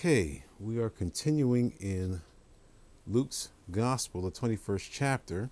Okay, we are continuing in Luke's Gospel, the 21st chapter.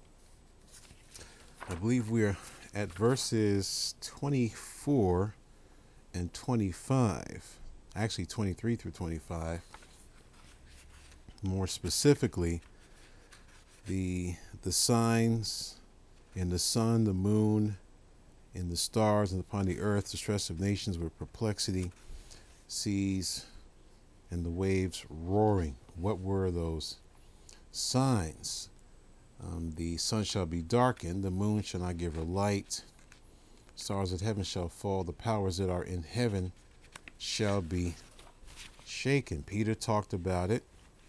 I believe we're at verses 24 and 25. Actually, 23 through 25. More specifically, the signs in the sun, the moon, in the stars, and upon the earth, the stress of nations with perplexity, seas, and the waves roaring. What were those signs? The sun shall be darkened, the moon shall not give her light, stars of heaven shall fall, the powers that are in heaven shall be shaken. Peter talked about it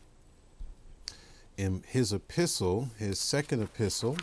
in his epistle, his second epistle.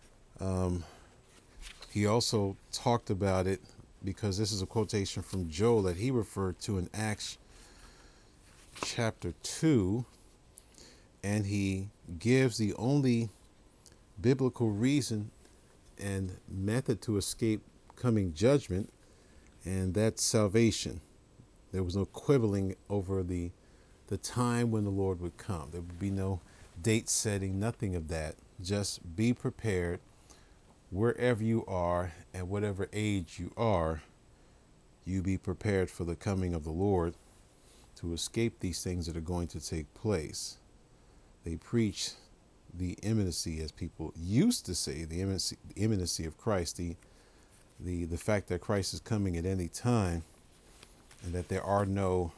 He also talked about it because this is a quotation from Joel that he referred to in Acts chapter 2, and he gives the only biblical reason and method to escape coming judgment, and that's salvation. There was no quibbling over the time when the Lord would come. There would be no date setting, nothing of that. Just be prepared wherever you are and whatever age you are. You be prepared for the coming of the Lord to escape these things that are going to take place. They preach the imminency, as people used to say, the imminency of Christ, the fact that Christ is coming at any time, and that there are no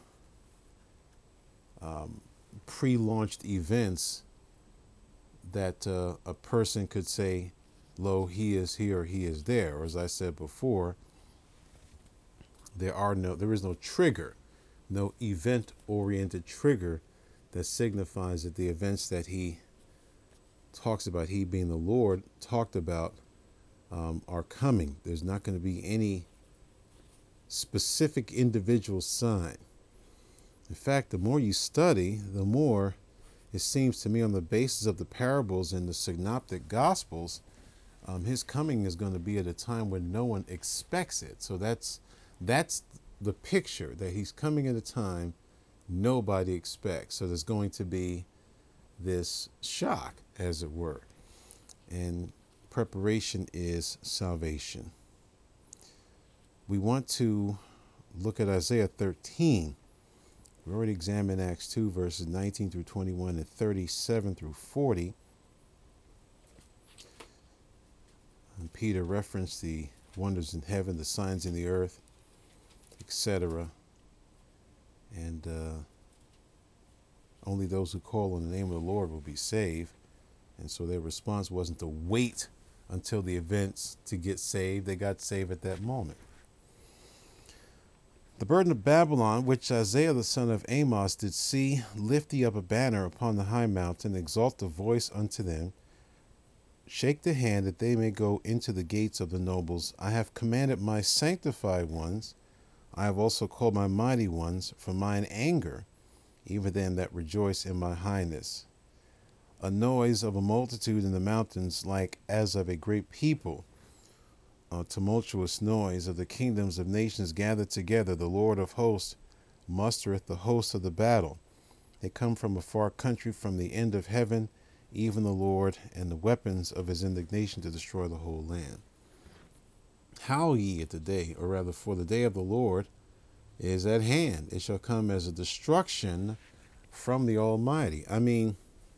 pre-launched events that a person could say, lo, he is here or he is there. Or as I said before, there is no trigger, no event-oriented trigger that signifies that the events that he talks about, he being the Lord, talked about, are coming. There's not going to be any specific individual sign. In fact, the more you study, the more it seems to me, on the basis of the parables in the synoptic gospels, his coming is going to be at a time when no one expects it. So that's the picture, that he's coming at a time nobody expects. So there's going to be this shock, as it were. And preparation is salvation. We want to look at Isaiah 13. We already examined Acts 2, verses 19 through 21 and 37 through 40. And Peter referenced the wonders in heaven, the signs in the earth, etc. And only those who call on the name of the Lord will be saved. And so their response wasn't to wait until the events to get saved. They got saved at that moment. The burden of Babylon, which Isaiah the son of Amos did see, lift ye up a banner upon the high mountain, exalt the voice unto them, shake the hand that they may go into the gates of the nobles. I have commanded my sanctified ones, I have also called my mighty ones from mine anger, even them that rejoice in my highness. A noise of a multitude in the mountains, like as of a great people, a tumultuous noise of the kingdoms of nations gathered together. The Lord of hosts mustereth the host of the battle. They come from a far country, from the end of heaven, even the Lord, and the weapons of his indignation to destroy the whole land. Howl ye at the day, or rather for the day of the Lord is at hand. It shall come as a destruction from the Almighty. I mean,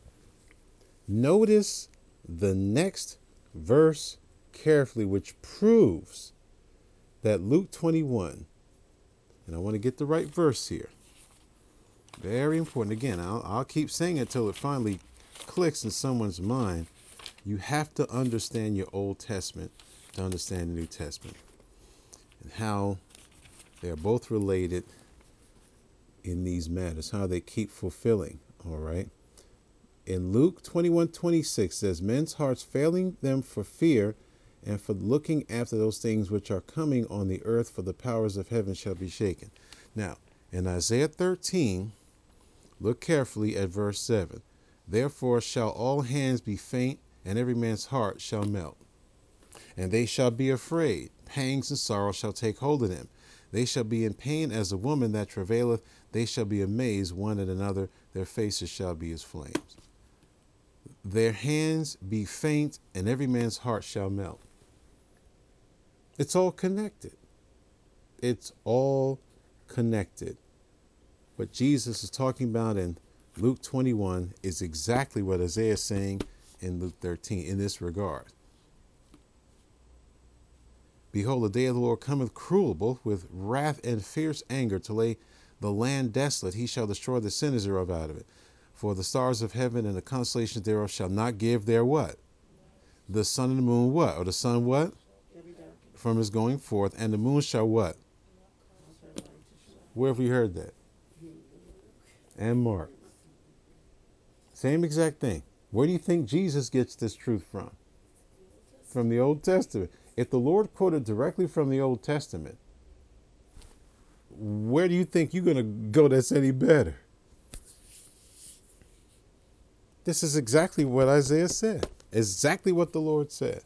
notice the next verse carefully, which proves that Luke 21, and I want to get the right verse here. Very important. Again, I'll keep saying it till it finally clicks in someone's mind. You have to understand your Old Testament to understand the New Testament, and how they are both related in these matters, how they keep fulfilling. All right. In Luke 21:26 says, men's hearts failing them for fear and for looking after those things which are coming on the earth, for the powers of heaven shall be shaken. Now, in Isaiah 13, look carefully at verse 7. Therefore shall all hands be faint, and every man's heart shall melt. And they shall be afraid. Pangs and sorrow shall take hold of them. They shall be in pain as a woman that travaileth. They shall be amazed one at another. Their faces shall be as flames. Their hands be faint, and every man's heart shall melt. It's all connected. It's all connected. What Jesus is talking about in Luke 21 is exactly what Isaiah is saying in Luke 13 in this regard. Behold, the day of the Lord cometh cruel, with wrath and fierce anger, to lay the land desolate. He shall destroy the sinners thereof out of it. For the stars of heaven and the constellations thereof shall not give their what? The sun and the moon what? Or the sun what? From his going forth. And the moon shall what? Where have we heard that? And Mark. Same exact thing. Where do you think Jesus gets this truth from? From the Old Testament. If the Lord quoted directly from the Old Testament, where do you think you're going to go that's any better? This is exactly what Isaiah said. Exactly what the Lord said.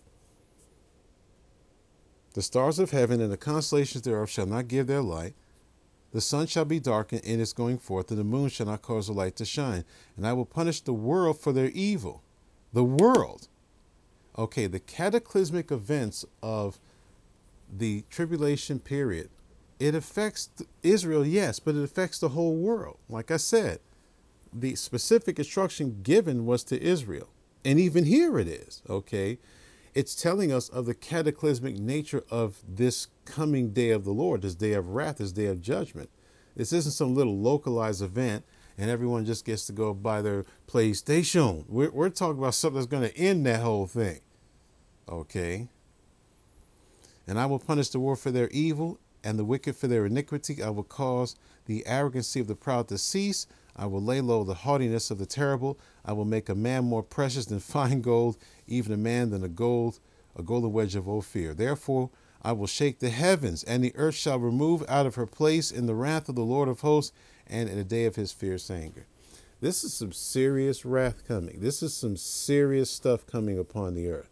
The stars of heaven and the constellations thereof shall not give their light. The sun shall be darkened in its going forth, and the moon shall not cause the light to shine. And I will punish the world for their evil. The world. Okay, the cataclysmic events of the tribulation period, it affects Israel, yes, but it affects the whole world. Like I said, the specific instruction given was to Israel. And even here it is, okay? It's telling us of the cataclysmic nature of this coming day of the Lord, this day of wrath, this day of judgment. This isn't some little localized event and everyone just gets to go by their PlayStation. We're talking about something that's going to end that whole thing. Okay. And I will punish the world for their evil and the wicked for their iniquity. I will cause the arrogancy of the proud to cease. I will lay low the haughtiness of the terrible. I will make a man more precious than fine gold, even a man than a golden wedge of Ophir. Therefore, I will shake the heavens, and the earth shall remove out of her place in the wrath of the Lord of hosts and in the day of his fierce anger. This is some serious wrath coming. This is some serious stuff coming upon the earth.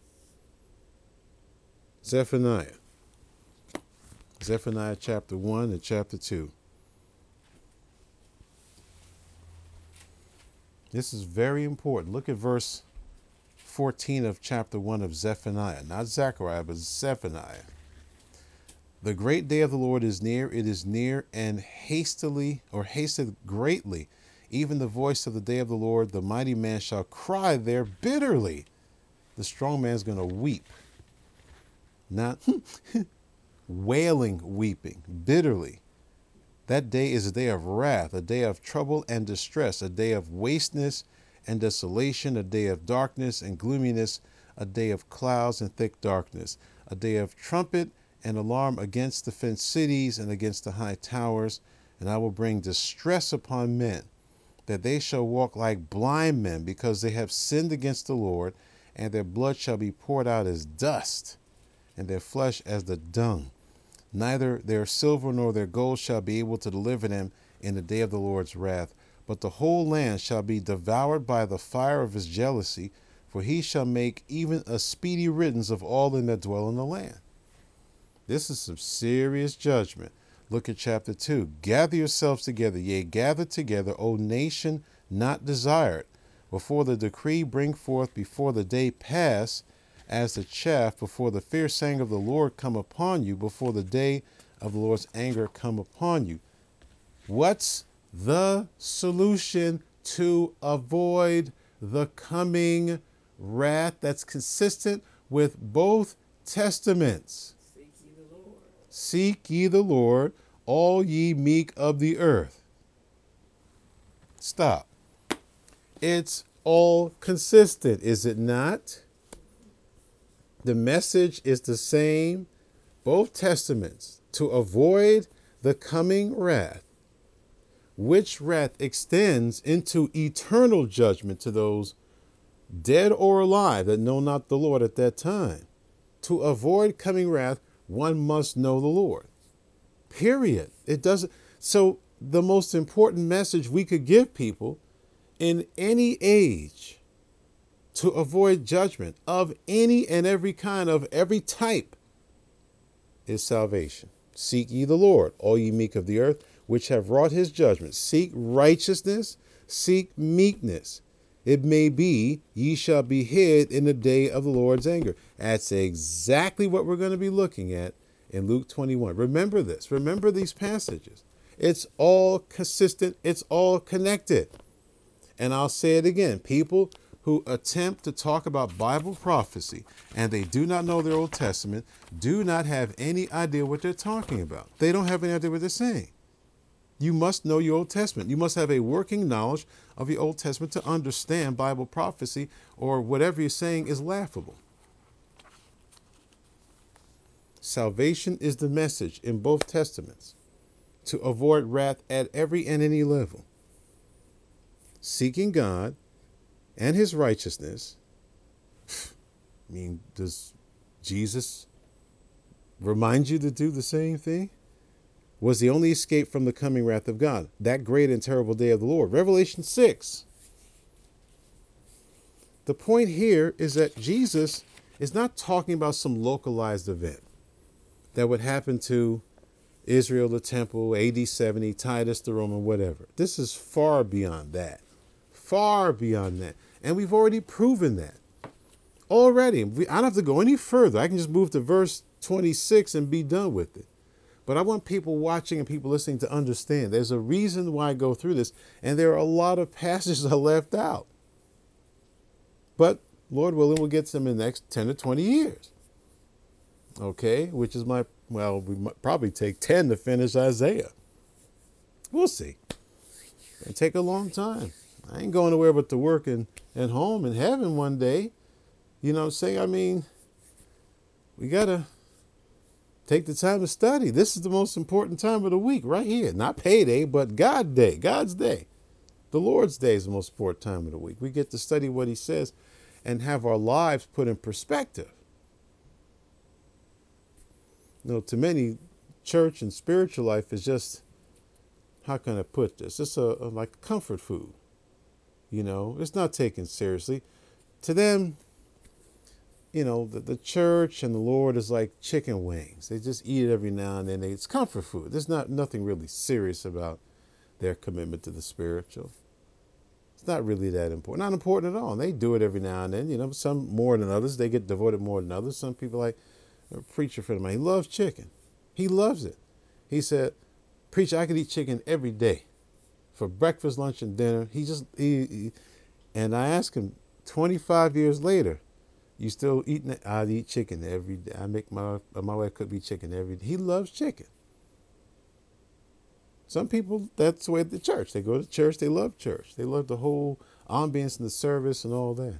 Zephaniah chapter 1 and chapter 2. This is very important. Look at verse 14 of chapter 1 of Zephaniah. Not Zechariah, but Zephaniah. The great day of the Lord is near. It is near and hasted greatly. Even the voice of the day of the Lord, the mighty man shall cry there bitterly. The strong man's going to weep. Not wailing, weeping, bitterly. That day is a day of wrath, a day of trouble and distress, a day of wasteness and desolation, a day of darkness and gloominess, a day of clouds and thick darkness, a day of trumpet and alarm against the fenced cities and against the high towers. And I will bring distress upon men, that they shall walk like blind men, because they have sinned against the Lord, and their blood shall be poured out as dust, and their flesh as the dung. Neither their silver nor their gold shall be able to deliver them in the day of the Lord's wrath. But the whole land shall be devoured by the fire of his jealousy, for he shall make even a speedy riddance of all them that dwell in the land. This is some serious judgment. Look at chapter 2. Gather yourselves together, yea, gather together, O nation not desired. Before the decree bring forth, before the day pass, as the chaff, before the fierce anger of the Lord come upon you, before the day of the Lord's anger come upon you. What's the solution to avoid the coming wrath that's consistent with both testaments? Seek ye the Lord, all ye meek of the earth. Stop. It's all consistent, is it not? The message is the same, both testaments, to avoid the coming wrath, which wrath extends into eternal judgment to those dead or alive that know not the Lord at that time. To avoid coming wrath, one must know the Lord. Period. It doesn't. So the most important message we could give people in any age to avoid judgment of any and every kind, of every type, is salvation. Seek ye the Lord, all ye meek of the earth, which have wrought his judgment. Seek righteousness, seek meekness. It may be ye shall be hid in the day of the Lord's anger. That's exactly what we're going to be looking at in Luke 21. Remember this. Remember these passages. It's all consistent. It's all connected. And I'll say it again. People who attempt to talk about Bible prophecy and they do not know their Old Testament do not have any idea what they're talking about. They don't have any idea what they're saying. You must know your Old Testament. You must have a working knowledge of your Old Testament to understand Bible prophecy, or whatever you're saying is laughable. Salvation is the message in both Testaments to avoid wrath at every and any level. Seeking God and his righteousness. I mean, does Jesus remind you to do the same thing? Was the only escape from the coming wrath of God, that great and terrible day of the Lord. Revelation 6. The point here is that Jesus is not talking about some localized event that would happen to Israel, the temple, AD 70, Titus, the Roman, whatever. This is far beyond that. Far beyond that. And we've already proven that. Already. I don't have to go any further. I can just move to verse 26 and be done with it. But I want people watching and people listening to understand there's a reason why I go through this. And there are a lot of passages I left out. But Lord willing, we'll get to them in the next 10 to 20 years. Okay, which is we might probably take 10 to finish Isaiah. We'll see. It'll take a long time. I ain't going nowhere but to work and home in heaven one day. You know what I'm saying? I mean, we got to take the time to study. This is the most important time of the week right here. Not payday, but God's day. The Lord's day is the most important time of the week. We get to study what he says and have our lives put in perspective. You know, to many, church and spiritual life is just, how can I put this? It's like comfort food. You know, it's not taken seriously. To them, you know, the church and the Lord is like chicken wings. They just eat it every now and then. It's comfort food. There's nothing really serious about their commitment to the spiritual. It's not really that important. Not important at all. And they do it every now and then. You know, some more than others. They get devoted more than others. Some people, like a preacher friend of mine, he loves chicken. He loves it. He said, preacher, I could eat chicken every day for breakfast, lunch, and dinner. And I asked him, 25 years later, you still eating it? I'd eat chicken every day. I make my wife cook me chicken every day. He loves chicken. Some people, that's the way at the church. They go to church, they love church. They love the whole ambience and the service and all that.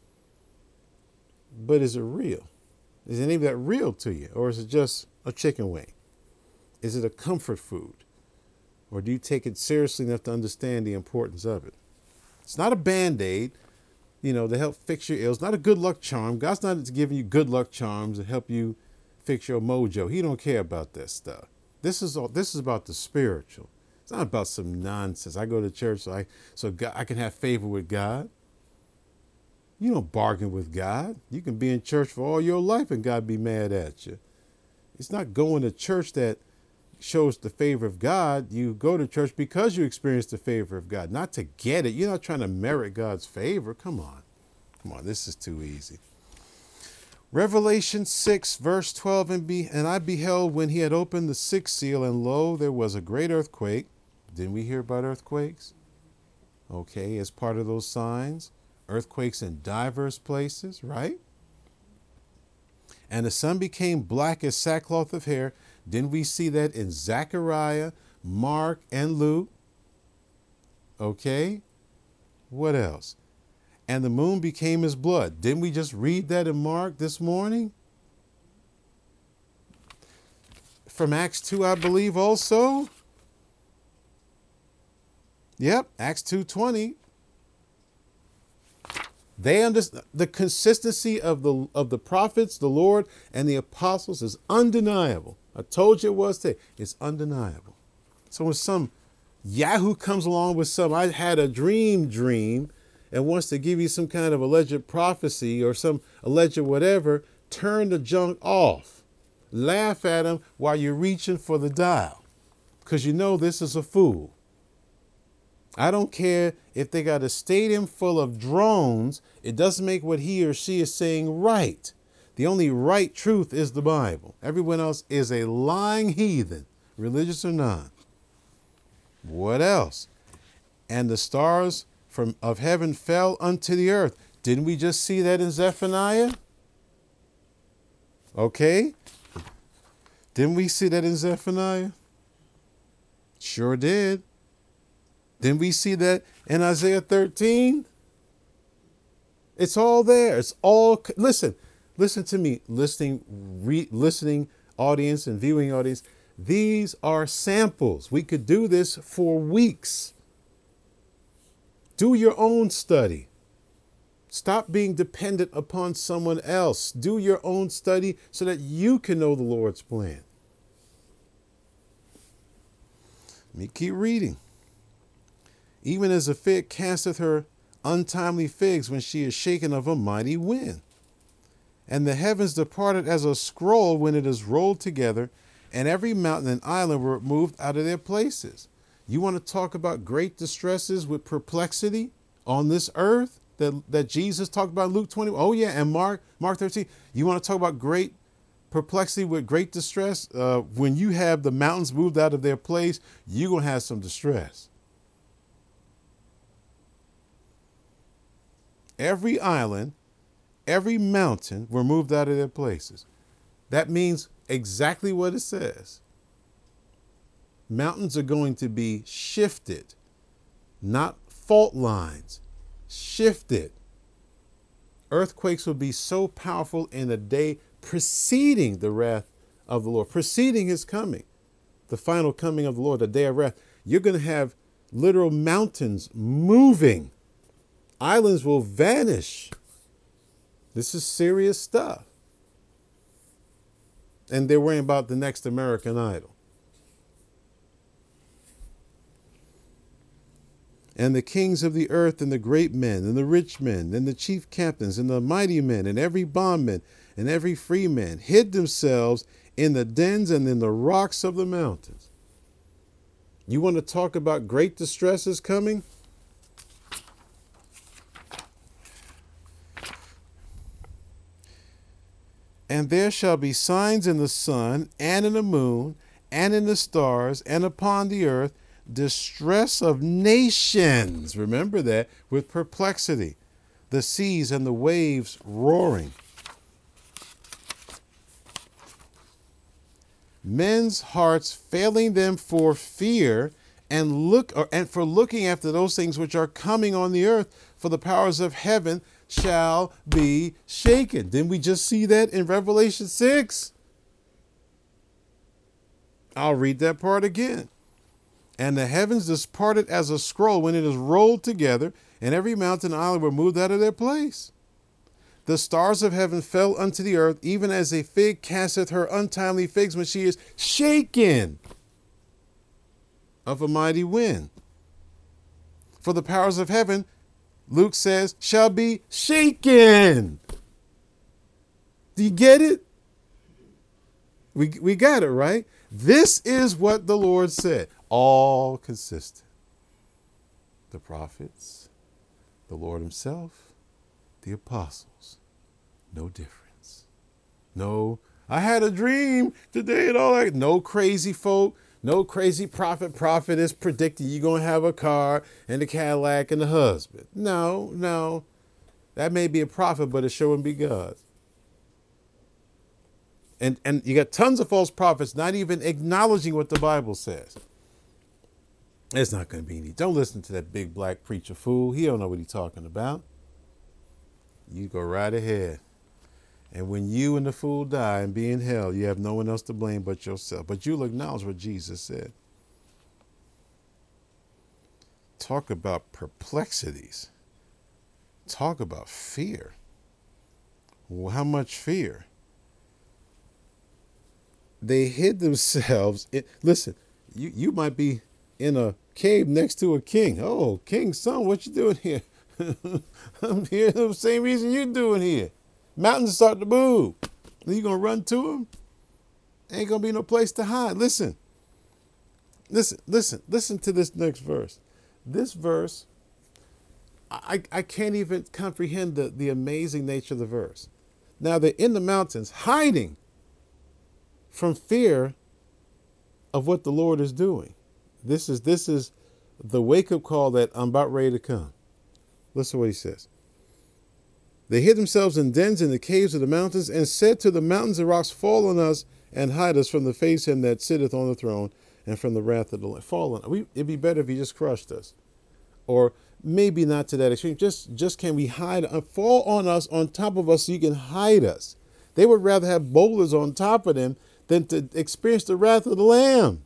But is it real? Is any of that real to you? Or is it just a chicken wing? Is it a comfort food? Or do you take it seriously enough to understand the importance of it? It's not a Band-Aid, you know, to help fix your ills. Not a good luck charm. God's not giving you good luck charms to help you fix your mojo. He don't care about that stuff. This is about the spiritual. It's not about some nonsense. I go to church so I can have favor with God. You don't bargain with God. You can be in church for all your life and God be mad at you. It's not going to church that shows the favor of God. You go to church because you experience the favor of God, not to get it. You're not trying to merit God's favor. Come on. This is too easy. Revelation 6, verse 12, and I beheld when he had opened the sixth seal, and lo, there was a great earthquake. Didn't we hear about earthquakes? Okay, as part of those signs, earthquakes in diverse places, right? And the sun became black as sackcloth of hair. Didn't we see that in Zechariah, Mark, and Luke? Okay, what else? And the moon became as blood. Didn't we just read that in Mark this morning? From Acts 2, I believe also. Yep, Acts 2:20. They understand the consistency of the prophets, the Lord, and the apostles is undeniable. I told you it was today. It's undeniable. So when some Yahoo comes along with I had a dream, and wants to give you some kind of alleged prophecy or some alleged whatever, turn the junk off. Laugh at him while you're reaching for the dial because you know this is a fool. I don't care if they got a stadium full of drones. It doesn't make what he or she is saying right. The only right truth is the Bible. Everyone else is a lying heathen, religious or not. What else? And the stars of heaven fell unto the earth. Didn't we just see that in Zephaniah? Okay. Didn't we see that in Zephaniah? Sure did. Didn't we see that in Isaiah 13? It's all there. It's all, listen to me, listening audience and viewing audience. These are samples. We could do this for weeks. Do your own study. Stop being dependent upon someone else. Do your own study so that you can know the Lord's plan. Let me keep reading. Even as a fig casteth her untimely figs when she is shaken of a mighty wind. And the heavens departed as a scroll when it is rolled together, and every mountain and island were moved out of their places. You want to talk about great distresses with perplexity on this earth that Jesus talked about in Luke 20? Oh yeah, and Mark 13. You want to talk about great perplexity with great distress? When you have the mountains moved out of their place, you're going to have some distress. Every island, every mountain were moved out of their places. That means exactly what it says. Mountains are going to be shifted, not fault lines, shifted. Earthquakes will be so powerful in the day preceding the wrath of the Lord, preceding his coming, the final coming of the Lord, the day of wrath. You're going to have literal mountains moving. Islands will vanish. This is serious stuff. And they're worrying about the next American Idol. And the kings of the earth and the great men and the rich men and the chief captains and the mighty men and every bondman and every free man hid themselves in the dens and in the rocks of the mountains. You want to talk about great distresses coming? And there shall be signs in the sun and in the moon and in the stars and upon the earth, distress of nations. Remember that, with perplexity, the seas and the waves roaring. Men's hearts failing them for fear and for looking after those things which are coming on the earth, for the powers of heaven shall be shaken. Didn't we just see that in Revelation 6? I'll read that part again. And the heavens departed as a scroll when it is rolled together, and every mountain and island were moved out of their place. The stars of heaven fell unto the earth, even as a fig casteth her untimely figs when she is shaken of a mighty wind. For the powers of heaven, Luke says, shall be shaken. Do you get it? We got it, right? This is what the Lord said. All consistent. The prophets, the Lord himself, the apostles. No difference. No, I had a dream today and all that. No crazy folk. No crazy prophetess predicting you're going to have a car and a Cadillac and a husband. No. That may be a prophet, but it sure wouldn't be God. And you got tons of false prophets not even acknowledging what the Bible says. It's not going to be any. Don't listen to that big black preacher fool. He don't know what he's talking about. You go right ahead. And when you and the fool die and be in hell, you have no one else to blame but yourself. But you'll acknowledge what Jesus said. Talk about perplexities. Talk about fear. Well, how much fear? They hid themselves. Listen, you might be in a cave next to a king. Oh, king's son, what you doing here? I'm here the same reason you're doing here. Mountains start to move. Are you going to run to them? Ain't going to be no place to hide. Listen to this next verse. This verse, I can't even comprehend the amazing nature of the verse. Now they're in the mountains hiding from fear of what the Lord is doing. This is the wake-up call that I'm about ready to come. Listen to what he says. They hid themselves in dens in the caves of the mountains and said to the mountains and rocks, fall on us and hide us from the face of him that sitteth on the throne and from the wrath of the Lord. Fall on us. It'd be better if he just crushed us. Or maybe not to that extreme. Just can we hide? Fall on us, on top of us, so you can hide us. They would rather have boulders on top of them than to experience the wrath of the Lamb.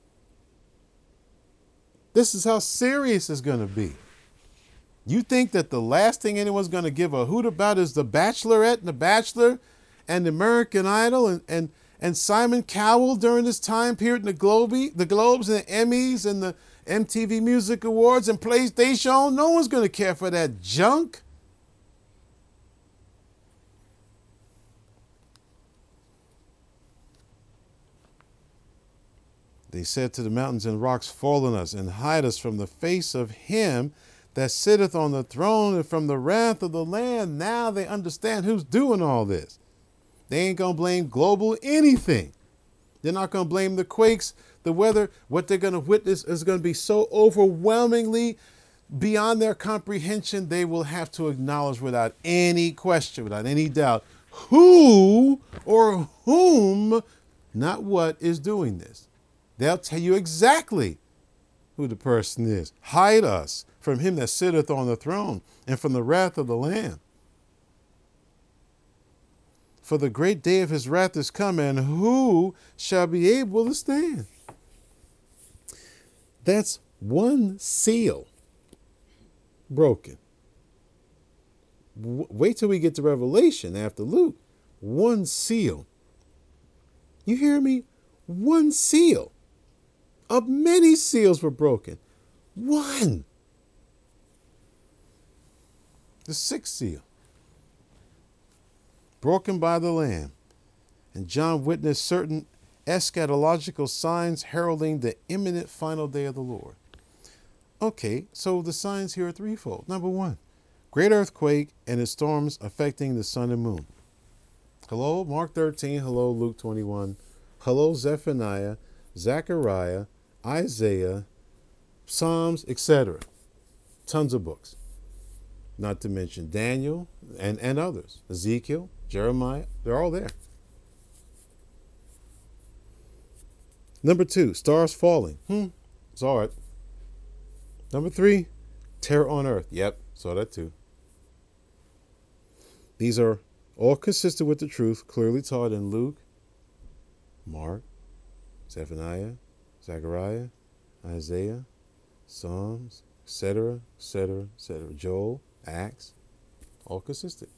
This is how serious it's going to be. You think that the last thing anyone's going to give a hoot about is The Bachelorette and The Bachelor and the American Idol and Simon Cowell during this time period, and the Globes and the Emmys and the MTV Music Awards and PlayStation? No one's going to care for that junk. They said to the mountains and rocks, fall on us and hide us from the face of him that sitteth on the throne and from the wrath of the Lamb. Now they understand who's doing all this. They ain't going to blame global anything. They're not going to blame the quakes, the weather. What they're going to witness is going to be so overwhelmingly beyond their comprehension, they will have to acknowledge without any question, without any doubt, who or whom, not what, is doing this. They'll tell you exactly who the person is. Hide us from him that sitteth on the throne and from the wrath of the Lamb. For the great day of his wrath is come, and who shall be able to stand? That's one seal broken. Wait till we get to Revelation after Luke. One seal. You hear me? One seal. Of many seals were broken. One. The sixth seal. Broken by the Lamb. And John witnessed certain eschatological signs heralding the imminent final day of the Lord. Okay, so the signs here are threefold. Number one, great earthquake and its storms affecting the sun and moon. Hello, Mark 13. Hello, Luke 21. Hello, Zephaniah, Zechariah, Isaiah, Psalms, etc. Tons of books. Not to mention Daniel and others. Ezekiel, Jeremiah, they're all there. Number two, stars falling. Saw it. Number three, terror on earth. Yep, saw that too. These are all consistent with the truth clearly taught in Luke, Mark, Zephaniah, Zechariah, Isaiah, Psalms, etc., etc., etc. Joel, Acts, all consistent.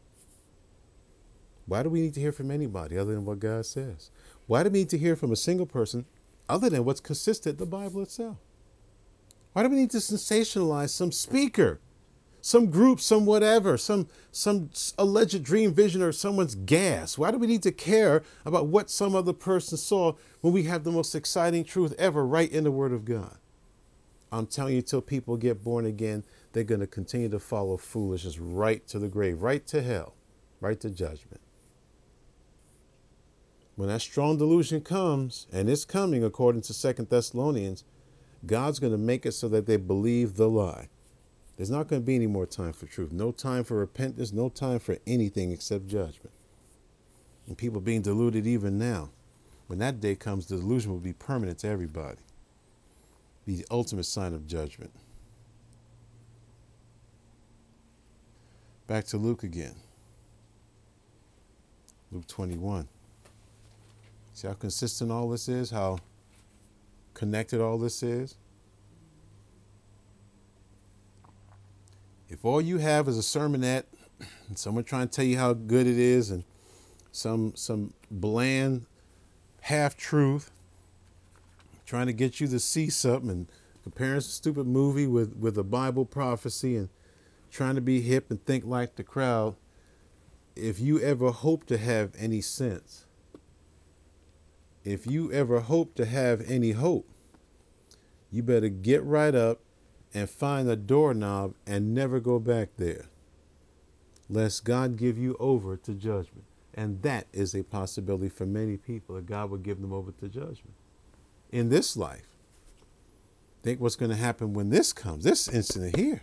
Why do we need to hear from anybody other than what God says? Why do we need to hear from a single person other than what's consistent in the Bible itself? Why do we need to sensationalize some speaker, some group, some whatever, some alleged dream vision or someone's gas? Why do we need to care about what some other person saw when we have the most exciting truth ever right in the Word of God? I'm telling you, till people get born again, they're going to continue to follow foolishness right to the grave, right to hell, right to judgment. When that strong delusion comes, and it's coming according to 2 Thessalonians, God's going to make it so that they believe the lie. There's not going to be any more time for truth. No time for repentance. No time for anything except judgment. And people being deluded even now. When that day comes, the delusion will be permanent to everybody. Be the ultimate sign of judgment. Back to Luke again. Luke 21. See how consistent all this is? How connected all this is? If all you have is a sermonette and someone trying to tell you how good it is and some bland half-truth trying to get you to see something and comparing some stupid movie with a Bible prophecy and trying to be hip and think like the crowd, if you ever hope to have any sense, if you ever hope to have any hope, you better get right up and find a doorknob and never go back there, lest God give you over to judgment. And that is a possibility for many people, that God will give them over to judgment in this life. Think what's going to happen when this comes, this incident here.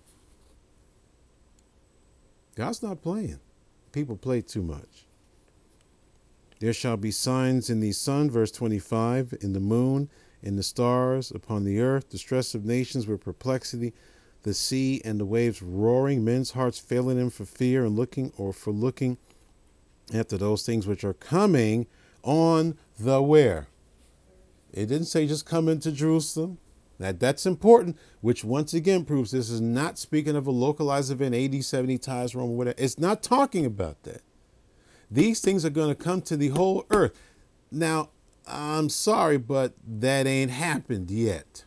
God's not playing. People play too much. There shall be signs in the sun, verse 25, in the moon, in the stars, upon the earth, distress of nations with perplexity, the sea and the waves roaring, men's hearts failing them for fear and looking after those things which are coming on the where? It didn't say just come into Jerusalem. That's important, which once again proves this is not speaking of a localized event, AD 70, times Rome, or whatever. It's not talking about that. These things are going to come to the whole earth. Now, I'm sorry, but that ain't happened yet.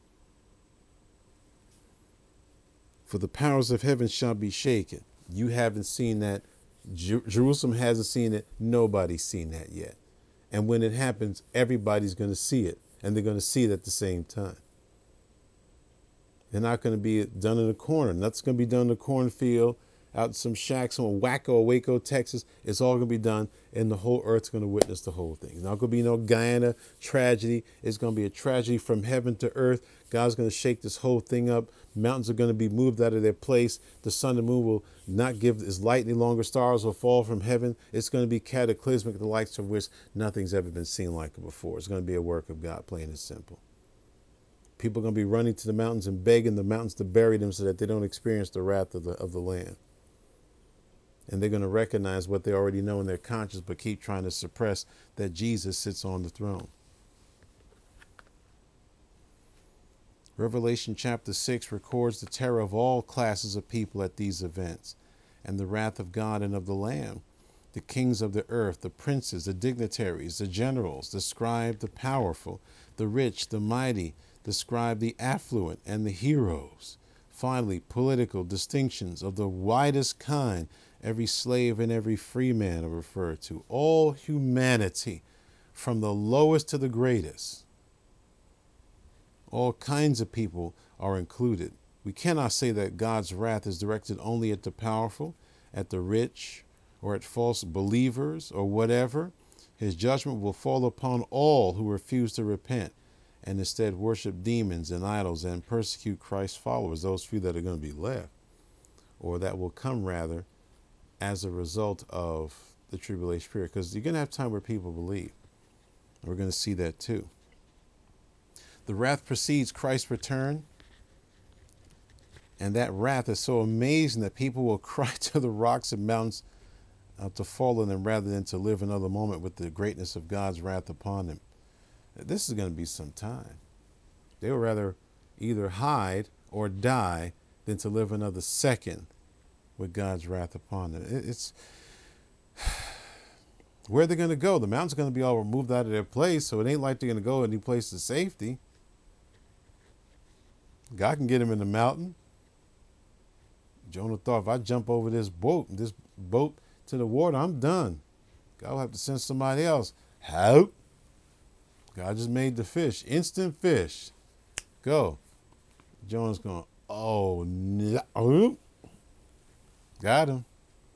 For the powers of heaven shall be shaken. You haven't seen that. Jerusalem hasn't seen it. Nobody's seen that yet. And when it happens, everybody's going to see it. And they're going to see it at the same time. They're not going to be done in a corner. Nothing's going to be done in a cornfield, out in some shacks in Waco or Waco, Texas. It's all going to be done, and the whole earth's going to witness the whole thing. It's not going to be no Guyana tragedy. It's going to be a tragedy from heaven to earth. God's going to shake this whole thing up. Mountains are going to be moved out of their place. The sun and moon will not give its light any longer. Stars will fall from heaven. It's going to be cataclysmic, the likes of which nothing's ever been seen like it before. It's going to be a work of God, plain and simple. People are going to be running to the mountains and begging the mountains to bury them so that they don't experience the wrath of the land. And they're going to recognize what they already know in their conscience, but keep trying to suppress that Jesus sits on the throne. Revelation chapter 6 records the terror of all classes of people at these events, and the wrath of God and of the Lamb. The kings of the earth, the princes, the dignitaries, the generals, the scribe, the powerful, the rich, the mighty, the scribe, the affluent, and the heroes. Finally, political distinctions of the widest kind. Every slave and every free man are referred to. All humanity, from the lowest to the greatest. All kinds of people are included. We cannot say that God's wrath is directed only at the powerful, at the rich, or at false believers, or whatever. His judgment will fall upon all who refuse to repent and instead worship demons and idols and persecute Christ's followers, those few that are going to be left, or that will come rather as a result of the tribulation period, because you're going to have time where people believe. We're going to see that too. The wrath precedes Christ's return, and that wrath is so amazing that people will cry to the rocks and mountains to fall on them rather than to live another moment with the greatness of God's wrath upon them. This is going to be some time. They would rather either hide or die than to live another second with God's wrath upon them. It's where they're going to go. The mountains are going to be all removed out of their place, so it ain't like they're going to go any place of safety. God can get them in the mountain. Jonah thought, if I jump over this boat to the water, I'm done. God will have to send somebody else. How? God just made the fish, instant fish. Go. Jonah's going, oh, no. Got him.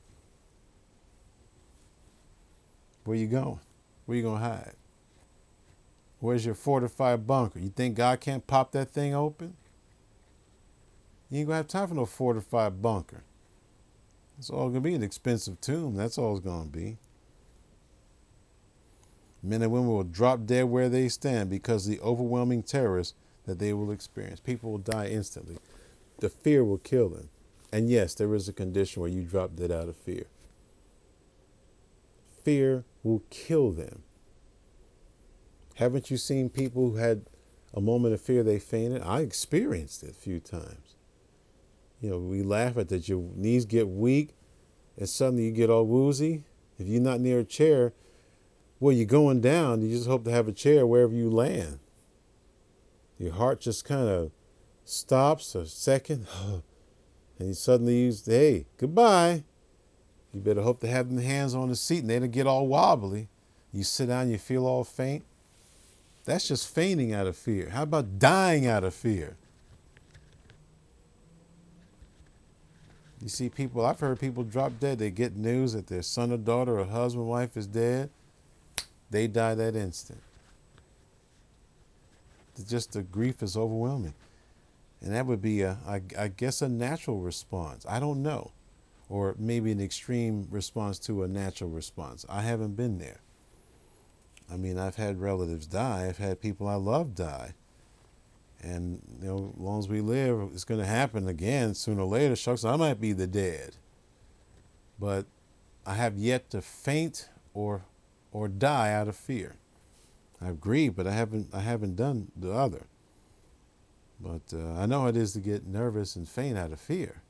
Where you going? Where you going to hide? Where's your fortified bunker? You think God can't pop that thing open? You ain't going to have time for no fortified bunker. It's all going to be an expensive tomb. That's all it's going to be. Men and women will drop dead where they stand because of the overwhelming terrors that they will experience. People will die instantly. The fear will kill them. And yes, there is a condition where you drop dead out of fear. Fear will kill them. Haven't you seen people who had a moment of fear, they fainted? I experienced it a few times. You know, we laugh at that. Your knees get weak and suddenly you get all woozy. If you're not near a chair, well, you're going down. You just hope to have a chair wherever you land. Your heart just kind of stops a second. And you suddenly say, hey, goodbye. You better hope to have them hands on the seat and they don't get all wobbly. You sit down, you feel all faint. That's just fainting out of fear. How about dying out of fear? You see people, I've heard people drop dead. They get news that their son or daughter or husband, wife is dead. They die that instant. Just the grief is overwhelming. And that would be, I guess, a natural response. I don't know. Or maybe an extreme response to a natural response. I haven't been there. I mean, I've had relatives die. I've had people I love die. And, you know, as long as we live, it's going to happen again sooner or later. Shucks, I might be the dead. But I have yet to faint or die out of fear. I've grieved, but I haven't done the other. But I know how it is to get nervous and faint out of fear.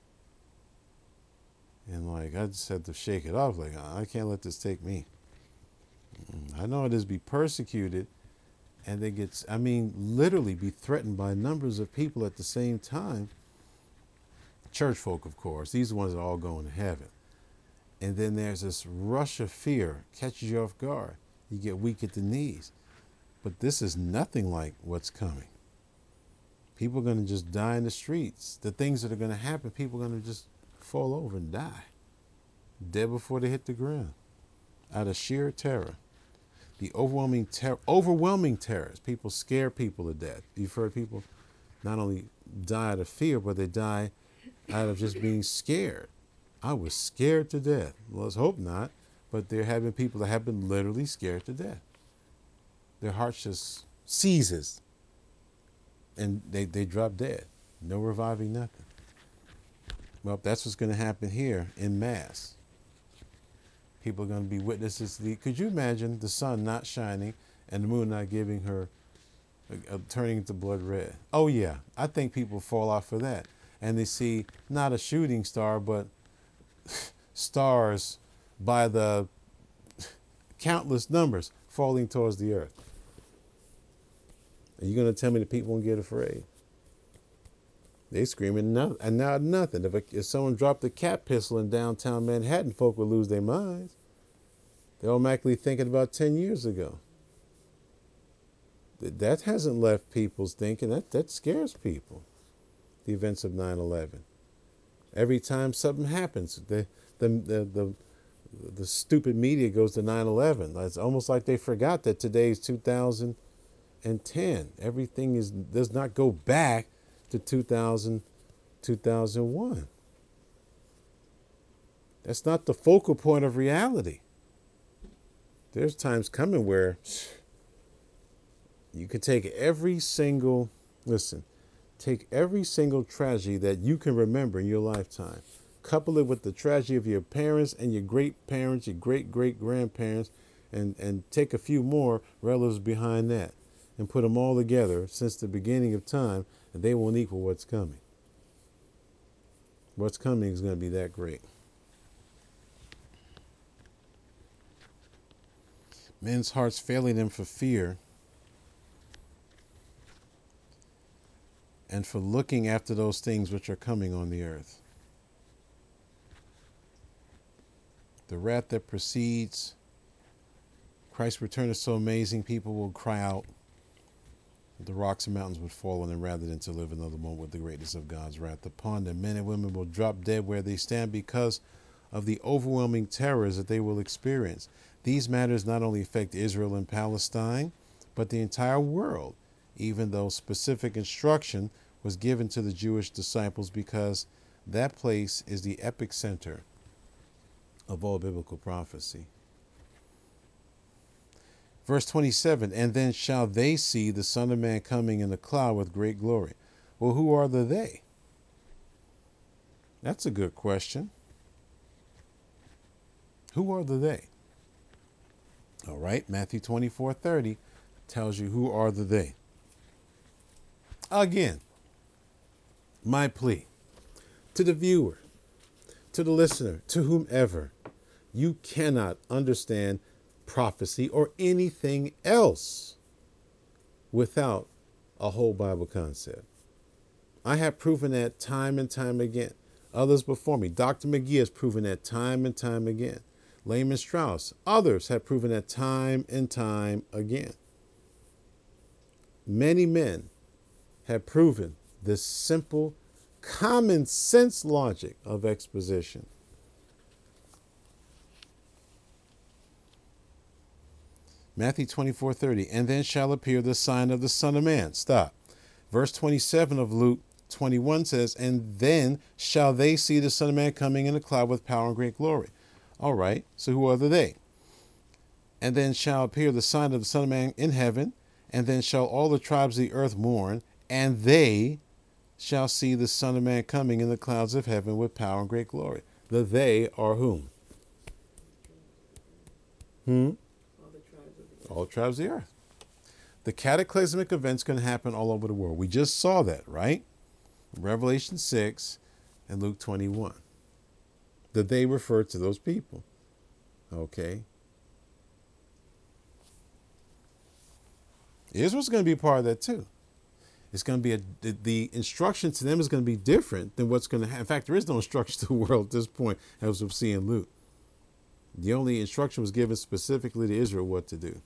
And like, I just had to shake it off. Like, I can't let this take me. I know it is to be persecuted, and they get, I mean, literally be threatened by numbers of people at the same time. Church folk, of course. These are the ones that are all going to heaven. And then there's this rush of fear, catches you off guard. You get weak at the knees. But this is nothing like what's coming. People are going to just die in the streets. The things that are going to happen, people are going to just fall over and die. Dead before they hit the ground. Out of sheer terror. The overwhelming terrors. People scare people to death. You've heard people not only die out of fear, but they die out of just being scared. I was scared to death. Well, let's hope not. But there have been people that have been literally scared to death. Their hearts just seizes. And they drop dead. No reviving, nothing. Well, that's what's going to happen here in mass. People are going to be witnesses to could you imagine the sun not shining and the moon not giving her, turning into blood red? Oh yeah, I think people fall off for that. And they see not a shooting star, but stars by the countless numbers falling towards the earth. Are you going to tell me that people won't get afraid? They screaming and now nothing. If someone dropped a cat pistol in downtown Manhattan, folk would lose their minds. They're automatically thinking about 10 years ago. That hasn't left people's thinking. That scares people. The events of 9/11. Every time something happens, the stupid media goes to 9/11. It's almost like they forgot that today is 2010. Everything does not go back to 2001. That's not the focal point of reality. There's times coming where you can take every single tragedy that you can remember in your lifetime, couple it with the tragedy of your parents and your great-parents, your great-great-grandparents, and take a few more relatives behind that and put them all together since the beginning of time, and they won't equal what's coming. What's coming is going to be that great. Men's hearts failing them for fear and for looking after those things which are coming on the earth. The wrath that precedes Christ's return is so amazing, people will cry out. The rocks and mountains would fall on them rather than to live another moment with the greatness of God's wrath upon them. Men and women will drop dead where they stand because of the overwhelming terrors that they will experience. These matters not only affect Israel and Palestine, but the entire world, even though specific instruction was given to the Jewish disciples because that place is the epicenter of all biblical prophecy. Verse 27, and then shall they see the Son of Man coming in a cloud with great glory. Well, who are the they? That's a good question. Who are the they? All right, Matthew 24:30 tells you who are the they. Again, my plea to the viewer, to the listener, to whomever, you cannot understand prophecy or anything else without a whole Bible concept. I have proven that time and time again. Others before me, Dr. McGee has proven that time and time again. Lehman Strauss. Others have proven that time and time again. Many men have proven this simple, common sense logic of exposition. Matthew 24:30, and then shall appear the sign of the Son of Man. Stop. Verse 27 of Luke 21 says, and then shall they see the Son of Man coming in a cloud with power and great glory. All right, so who are the they? And then shall appear the sign of the Son of Man in heaven, and then shall all the tribes of the earth mourn, and they shall see the Son of Man coming in the clouds of heaven with power and great glory. The they are whom? All the tribes of the earth. The cataclysmic event's going to happen all over the world. We just saw that, right? Revelation 6 and Luke 21. That they refer to those people. Okay. Israel's going to be a part of that too. It's going to be the instruction to them is going to be different than what's going to happen. In fact, there is no instruction to the world at this point, as we'll see in Luke. The only instruction was given specifically to Israel what to do.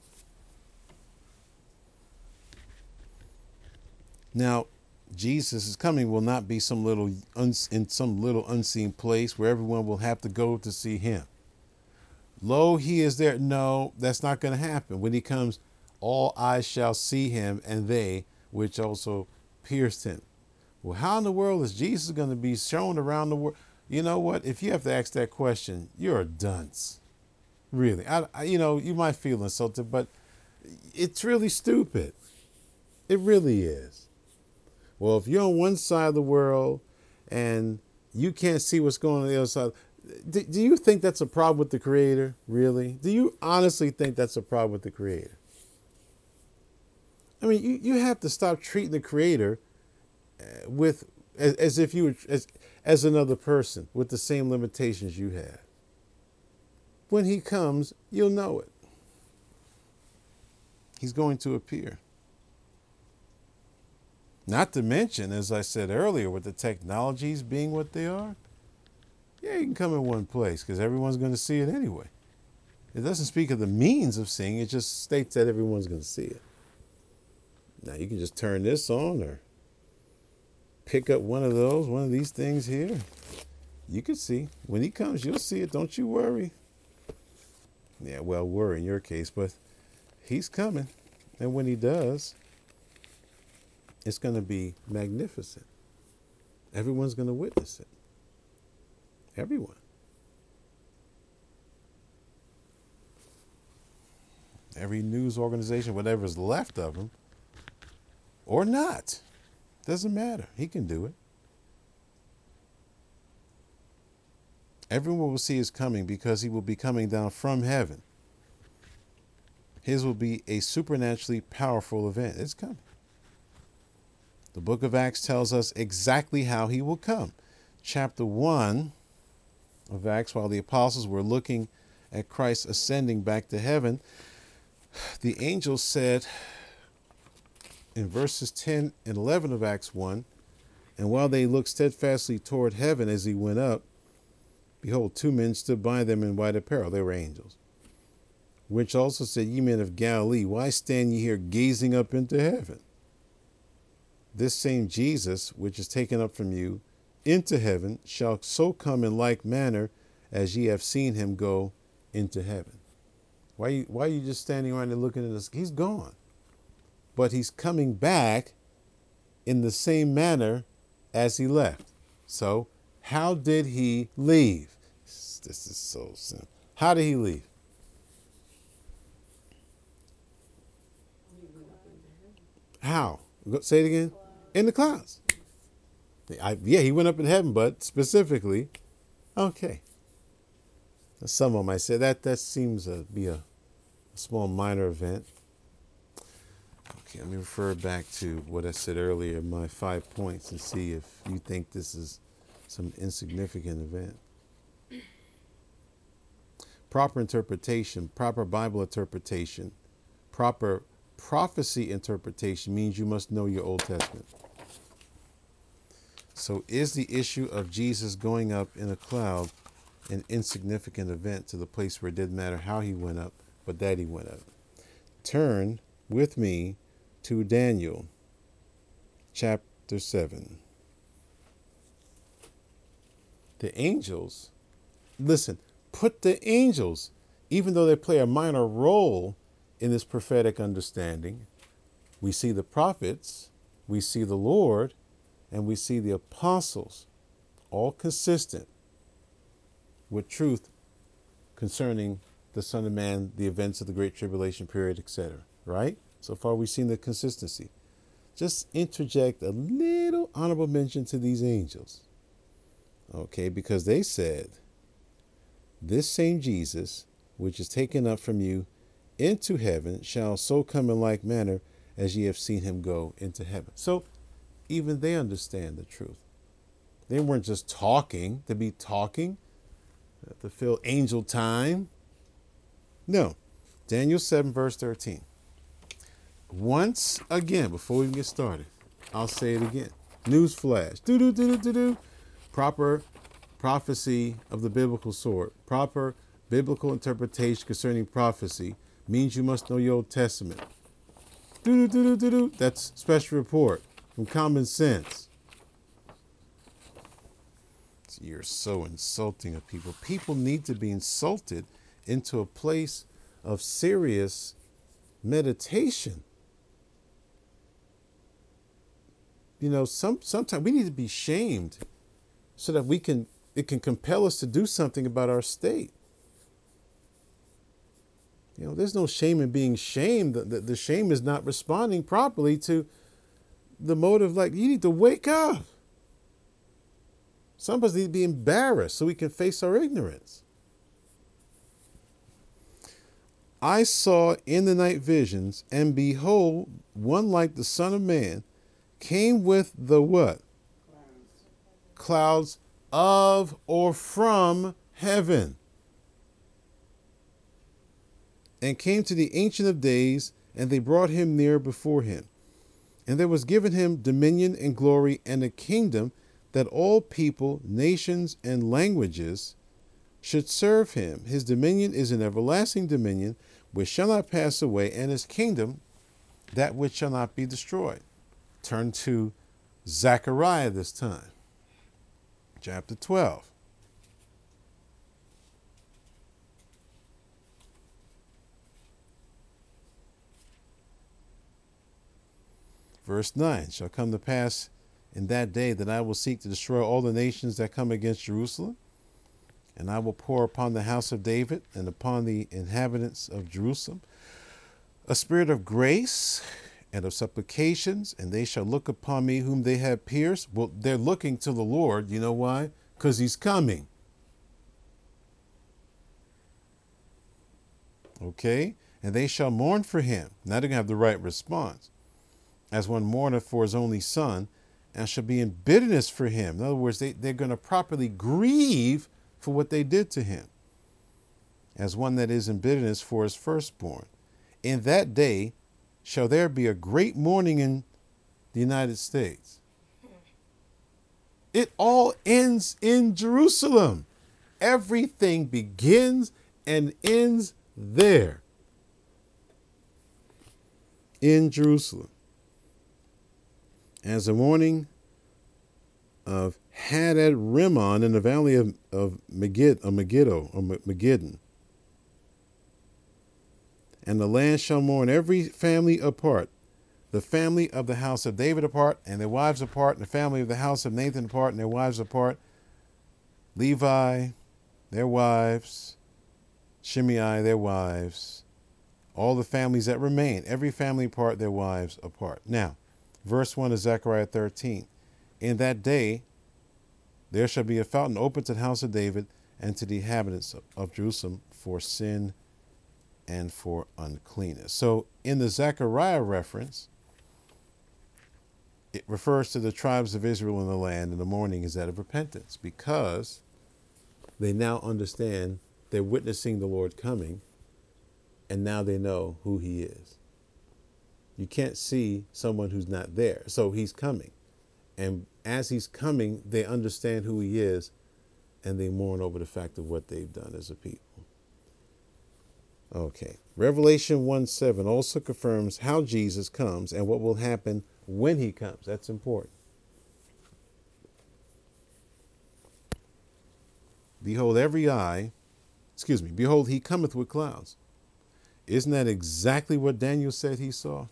Now, Jesus' coming will not be some little in some little unseen place where everyone will have to go to see him. Lo, he is there. No, that's not going to happen. When he comes, all eyes shall see him, and they which also pierced him. Well, how in the world is Jesus going to be shown around the world? You know what? If you have to ask that question, you're a dunce. Really. You might feel insulted, but it's really stupid. It really is. Well, if you're on one side of the world and you can't see what's going on the other side, do you think that's a problem with the Creator? Really? Do you honestly think that's a problem with the Creator? I mean, you have to stop treating the Creator as if you were as another person with the same limitations you have. When he comes, you'll know it. He's going to appear. Not to mention, as I said earlier, with the technologies being what they are, yeah, you can come in one place because everyone's going to see it anyway. It doesn't speak of the means of seeing, it just states that everyone's going to see it. Now, you can just turn this on or pick up one of these things here. You can see. When he comes, you'll see it. Don't you worry. Yeah, well, worry in your case, but he's coming. And when he does, it's going to be magnificent. Everyone's going to witness it. Everyone. Every news organization, whatever's left of them, or not. Doesn't matter. He can do it. Everyone will see his coming because he will be coming down from heaven. His will be a supernaturally powerful event. It's coming. The book of Acts tells us exactly how he will come. Chapter 1 of Acts, while the apostles were looking at Christ ascending back to heaven, the angel said in verses 10 and 11 of Acts 1, and while they looked steadfastly toward heaven as he went up, behold, two men stood by them in white apparel. They were angels. Which also said, ye men of Galilee, why stand ye here gazing up into heaven? This same Jesus, which is taken up from you into heaven, shall so come in like manner as ye have seen him go into heaven. Why are you just standing around and looking at this? He's gone. But he's coming back in the same manner as he left. So how did he leave? This is so simple. How did he leave? How? Say it again. In the clouds. Yeah, he went up in heaven, but specifically, okay. Someone might say that seems to be a small minor event. Okay, let me refer back to what I said earlier, my 5 points, and see if you think this is some insignificant event. Proper interpretation, proper Bible interpretation, proper prophecy interpretation means you must know your Old Testament. So is the issue of Jesus going up in a cloud an insignificant event to the place where it didn't matter how he went up, but that he went up. Turn with me to Daniel chapter 7. The angels, listen, put the angels, even though they play a minor role in this prophetic understanding, we see the prophets, we see the Lord, and we see the apostles, all consistent with truth concerning the Son of Man, the events of the Great Tribulation period, etc. Right? So far we've seen the consistency. Just interject a little honorable mention to these angels. Okay, because they said, this same Jesus, which is taken up from you into heaven, shall so come in like manner as ye have seen him go into heaven. So even they understand the truth. They weren't just talking to be talking, to fill angel time. No. Daniel 7, verse 13. Once again, before we get started, I'll say it again. News flash. Do. Proper prophecy of the biblical sort. Proper biblical interpretation concerning prophecy means you must know your Old Testament. Do. That's special report from Common Sense. You're so insulting of people. People need to be insulted into a place of serious meditation. You know, sometimes we need to be shamed so that it can compel us to do something about our state. You know, there's no shame in being shamed. The shame is not responding properly to the motive, like, you need to wake up. Some of us need to be embarrassed so we can face our ignorance. I saw in the night visions, and behold, one like the Son of Man came with the what? Clouds of or from heaven, and came to the Ancient of Days, and they brought him near before him. And there was given him dominion and glory and a kingdom, that all people, nations, and languages should serve him. His dominion is an everlasting dominion, which shall not pass away, and his kingdom that which shall not be destroyed. Turn to Zechariah this time, chapter 12. Verse 9, shall come to pass in that day that I will seek to destroy all the nations that come against Jerusalem, and I will pour upon the house of David and upon the inhabitants of Jerusalem a spirit of grace and of supplications, and they shall look upon me whom they have pierced. Well, they're looking to the Lord. You know why? Because he's coming. Okay? And they shall mourn for him. Now they're going to have the right response. As one mourneth for his only son, and shall be in bitterness for him. In other words, they're going to properly grieve for what they did to him. As one that is in bitterness for his firstborn. In that day shall there be a great mourning in the United States. It all ends in Jerusalem. Everything begins and ends there. In Jerusalem. As the mourning of Hadad Rimmon in the valley of Megiddo. And the land shall mourn every family apart, the family of the house of David apart, and their wives apart, and the family of the house of Nathan apart, and their wives apart, Levi, their wives, Shimei, their wives, all the families that remain, every family apart, their wives apart. Now, verse 1 of Zechariah 13. In that day there shall be a fountain open to the house of David and to the inhabitants of Jerusalem for sin and for uncleanness. So in the Zechariah reference, it refers to the tribes of Israel in the land, and the mourning is that of repentance, because they now understand they're witnessing the Lord coming, and now they know who he is. You can't see someone who's not there. So he's coming. And as he's coming, they understand who he is, and they mourn over the fact of what they've done as a people. Okay. Revelation 1:7 also confirms how Jesus comes and what will happen when he comes. That's important. Behold, behold, he cometh with clouds. Isn't that exactly what Daniel said he saw?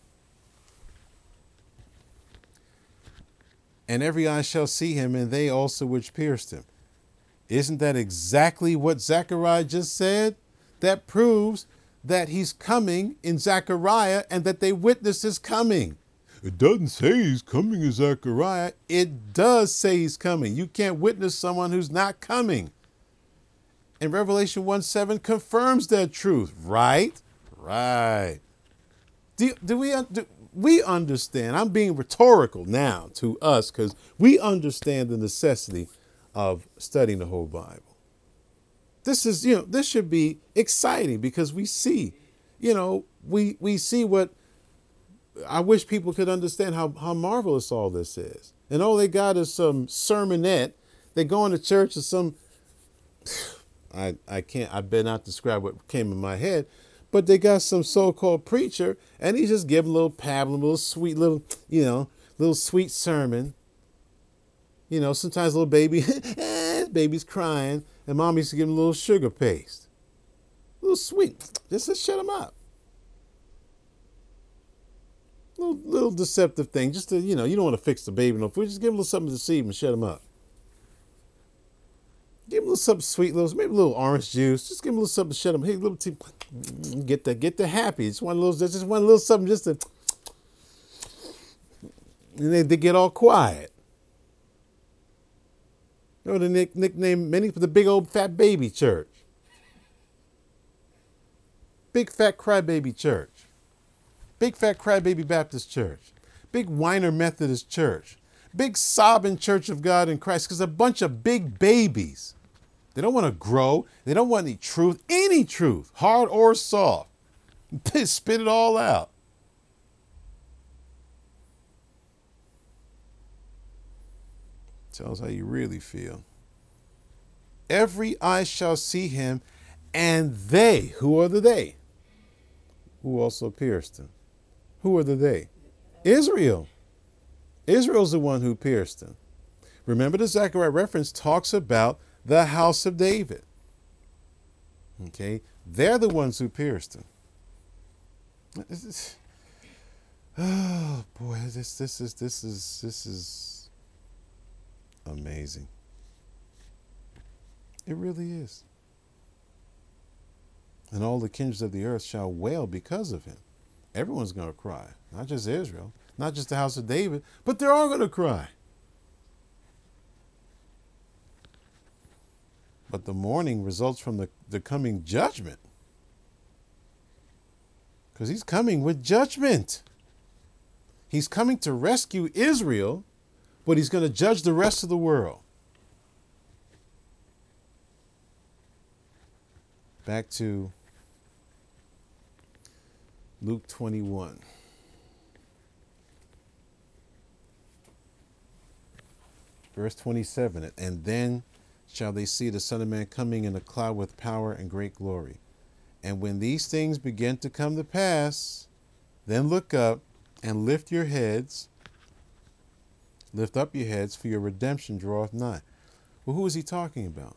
And every eye shall see him, and they also which pierced him. Isn't that exactly what Zechariah just said? That proves that he's coming in Zechariah and that they witnessed his coming. It doesn't say he's coming in Zechariah. It does say he's coming. You can't witness someone who's not coming. And Revelation 1:7 confirms that truth, right? Right. We understand? I'm being rhetorical now to us because we understand the necessity of studying the whole Bible. This is, this should be exciting because we see, we see what I wish people could understand how marvelous all this is. And all they got is some sermonette. They go into church or some, I better not describe what came in my head, but they got some so-called preacher and he's just giving a little pablum, a little sweet little sweet sermon. Sometimes little baby, baby's crying and mommy's giving a little sugar paste. A little sweet, just to shut him up. Little deceptive thing, just to, you don't want to fix the baby no food, just give him a little something to deceive and shut him up. Give him a little something sweet, maybe a little orange juice. Just give him a little something to shut him. Hey, little tea, get the happy. Just one little something just to, and they get all quiet. The nickname many for the big old fat baby church. Big fat crybaby church. Big fat crybaby Baptist church. Big whiner Methodist church. Big sobbing Church of God in Christ, because a bunch of big babies. They don't want to grow. They don't want any truth, hard or soft. They spit it all out. Tells how you really feel. Every eye shall see him, and they, who are the they? Who also pierced him. Who are the they? Israel. Israel's the one who pierced him. Remember, the Zechariah reference talks about the house of David. Okay, they're the ones who pierced him. Oh boy, this is amazing. It really is. And all the kindreds of the earth shall wail because of him. Everyone's going to cry, not just Israel, not just the house of David, but they're all going to cry. But the mourning results from the coming judgment. Because he's coming with judgment. He's coming to rescue Israel, but he's going to judge the rest of the world. Back to Luke 21. Verse 27. And then shall they see the Son of Man coming in a cloud with power and great glory. And when these things begin to come to pass, then look up and lift your heads. Lift up your heads, for your redemption draweth nigh. Well, who is he talking about?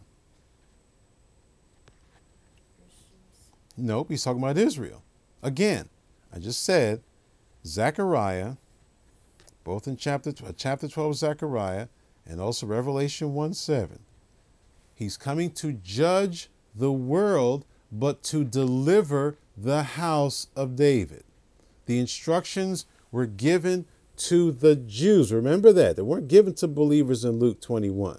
Nope, he's talking about Israel. Again, I just said Zechariah, both in chapter 12 Zechariah and also Revelation 1:7. He's coming to judge the world, but to deliver the house of David. The instructions were given to the Jews. Remember that. They weren't given to believers in Luke 21.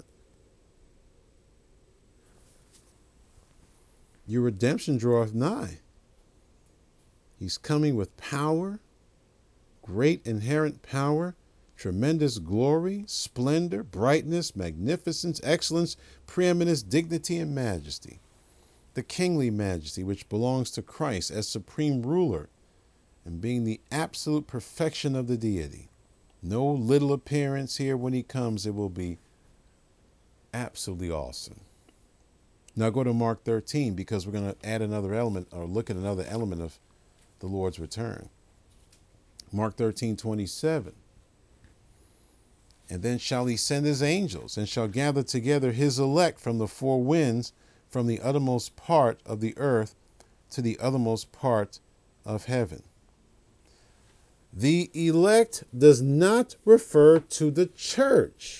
Your redemption draweth nigh. He's coming with power, great inherent power, tremendous glory, splendor, brightness, magnificence, excellence, preeminence, dignity, and majesty. The kingly majesty which belongs to Christ as supreme ruler and being the absolute perfection of the deity. No little appearance here. When he comes, it will be absolutely awesome. Now go to Mark 13, because we're going to add another element, or look at another element of the Lord's return. Mark 13:27. And then shall he send his angels, and shall gather together his elect from the four winds, from the uttermost part of the earth to the uttermost part of heaven. The elect does not refer to the church.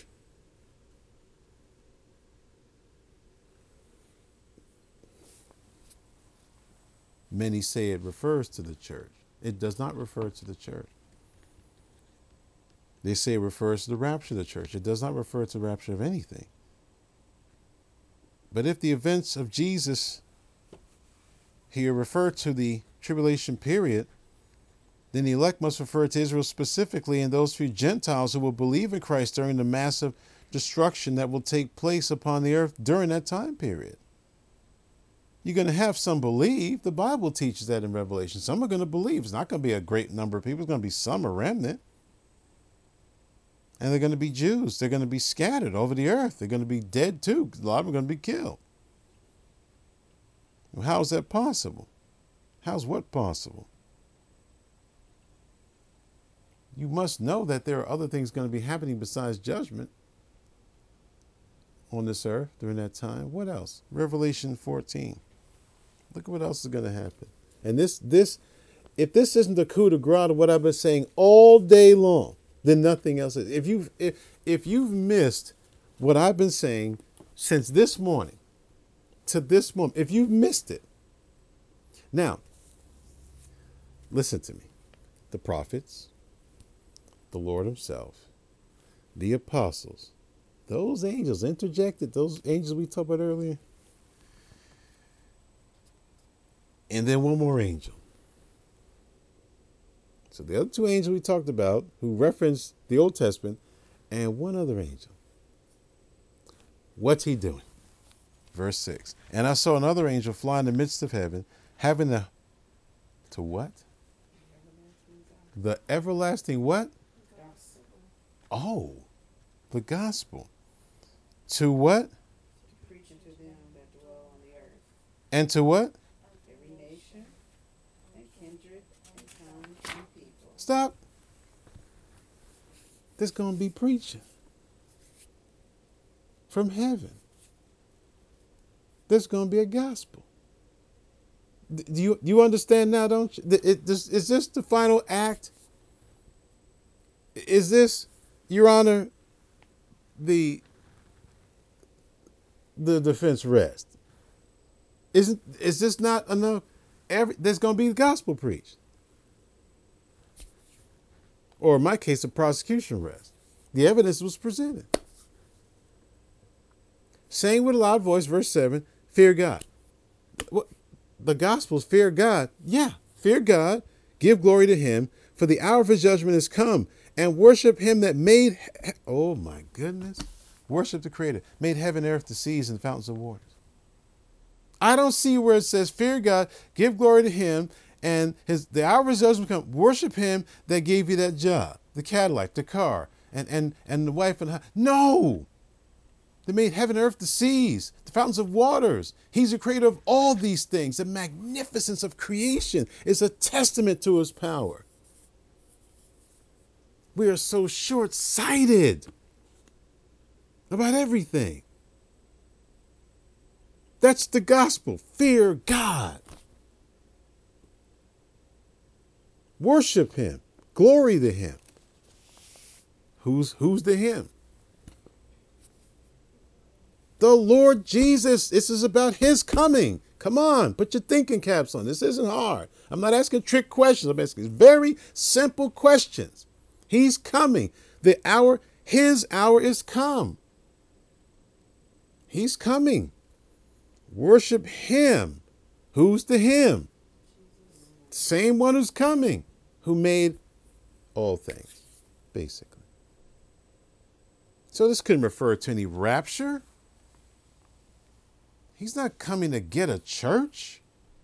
Many say it refers to the church. It does not refer to the church. They say it refers to the rapture of the church. It does not refer to the rapture of anything. But if the events of Jesus here refer to the tribulation period, then the elect must refer to Israel specifically, and those few Gentiles who will believe in Christ during the massive destruction that will take place upon the earth during that time period. You're going to have some believe. The Bible teaches that in Revelation. Some are going to believe. It's not going to be a great number of people. It's going to be some, a remnant. And they're going to be Jews. They're going to be scattered over the earth. They're going to be dead too. A lot of them are going to be killed. Well, how is that possible? How's what possible? You must know that there are other things going to be happening besides judgment on this earth during that time. What else? Revelation 14. Look at what else is going to happen. And if this isn't the coup de grace of what I've been saying all day long, then nothing else is. If you've missed what I've been saying since this morning to this moment, if you've missed it, now listen to me. The prophets, the Lord himself, the apostles, those angels interjected, those angels we talked about earlier, and then one more angel. So the other two angels we talked about, who referenced the Old Testament, and one other angel. What's he doing? Verse 6. And I saw another angel fly in the midst of heaven, having to what? The everlasting what? Gospel. Oh, the gospel. To what? To preach unto them that dwell on the earth. And to what? Every nation and kindred and tongue and people. Stop. There's going to be preaching from heaven. There's going to be a gospel. Do you understand now, don't you? Is this the final act? Is this, Your Honor, the defense rest? Is this not enough? There's going to be the gospel preached. Or in my case, a prosecution rest. The evidence was presented. Saying with a loud voice, verse 7, fear God. What? The gospel's fear God. Yeah, fear God. Give glory to him, for the hour of his judgment has come. And worship him that made, oh my goodness. Worship the Creator. Made heaven, earth, the seas, and fountains of waters. I don't see where it says, fear God, give glory to him, and the hour of his judgment come. Worship him that gave you that job, the Cadillac, the car, and the wife and the husband. No. They made heaven, earth, the seas, the fountains of waters. He's the creator of all these things. The magnificence of creation is a testament to his power. We are so short-sighted about everything. That's the gospel. Fear God. Worship him. Glory to him. Who's the him? The Lord Jesus. This is about his coming. Come on, put your thinking caps on. This isn't hard. I'm not asking trick questions. I'm asking very simple questions. He's coming. His hour is come. He's coming. Worship him. Who's the him? Same one who's coming, who made all things, basically. So this couldn't refer to any rapture. He's not coming to get a church.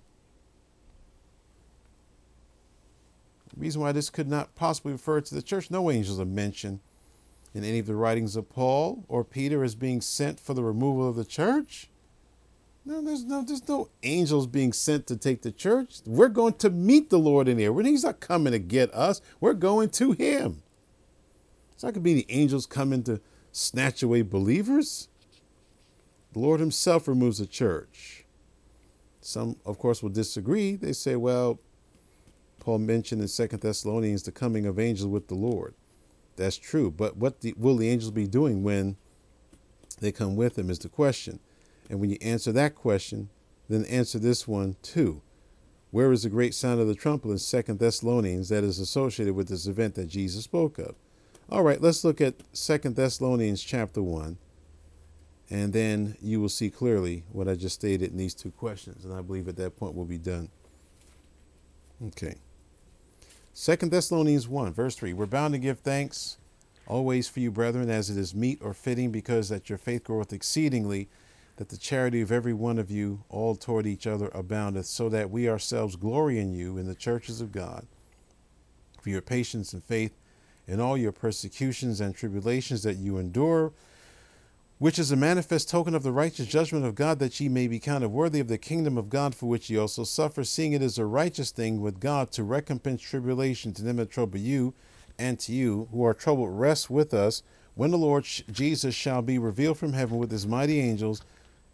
The reason why this could not possibly refer to the church, no angels are mentioned in any of the writings of Paul or Peter as being sent for the removal of the church. No, there's no angels being sent to take the church. We're going to meet the Lord in there. He's not coming to get us. We're going to him. It's not going to be the angels coming to snatch away believers. The Lord himself removes the church. Some, of course, will disagree. They say, well, Paul mentioned in 2 Thessalonians the coming of angels with the Lord. That's true. But what will the angels be doing when they come with him is the question. And when you answer that question, then answer this one too. Where is the great sound of the trumpet in 2 Thessalonians that is associated with this event that Jesus spoke of? All right, let's look at 2 Thessalonians chapter 1. And then you will see clearly what I just stated in these two questions. And I believe at that point we'll be done. Okay. 2 Thessalonians 1, verse 3. We're bound to give thanks always for you, brethren, as it is meet or fitting, because that your faith groweth exceedingly, that the charity of every one of you all toward each other aboundeth, so that we ourselves glory in you in the churches of God, for your patience and faith in all your persecutions and tribulations that you endure, which is a manifest token of the righteous judgment of God, that ye may be counted worthy of the kingdom of God, for which ye also suffer, seeing it is a righteous thing with God to recompense tribulation to them that trouble you, and to you who are troubled rest with us, when the Lord Jesus shall be revealed from heaven with his mighty angels.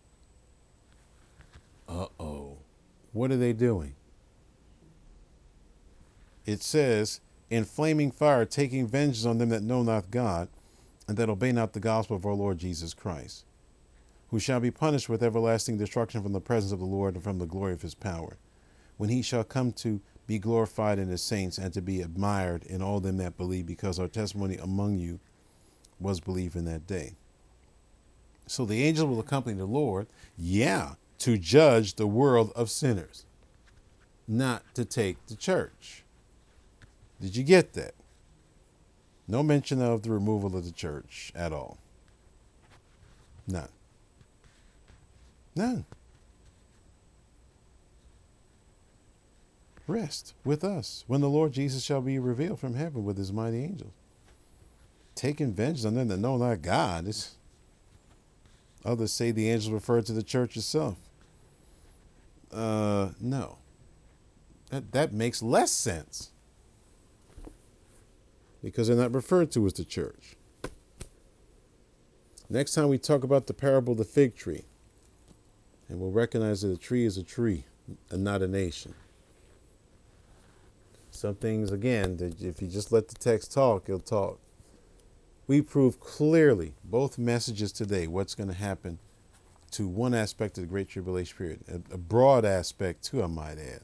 What are they doing? It says, in flaming fire, taking vengeance on them that know not God, and that obey not the gospel of our Lord Jesus Christ, who shall be punished with everlasting destruction from the presence of the Lord and from the glory of his power, when he shall come to be glorified in his saints and to be admired in all them that believe, because our testimony among you was believed in that day. So the angels will accompany the Lord, to judge the world of sinners, not to take the church. Did you get that? No mention of the removal of the church at all. None. None. Rest with us when the Lord Jesus shall be revealed from heaven with his mighty angels, taking vengeance on them that know not God. Others say the angels refer to the church itself. No. That makes less sense, because they're not referred to as the church. Next time we talk about the parable of the fig tree, and we'll recognize that a tree is a tree and not a nation. Some things, again, that if you just let the text talk, it'll talk. We prove clearly, both messages today, what's going to happen to one aspect of the Great Tribulation period, a broad aspect too, I might add.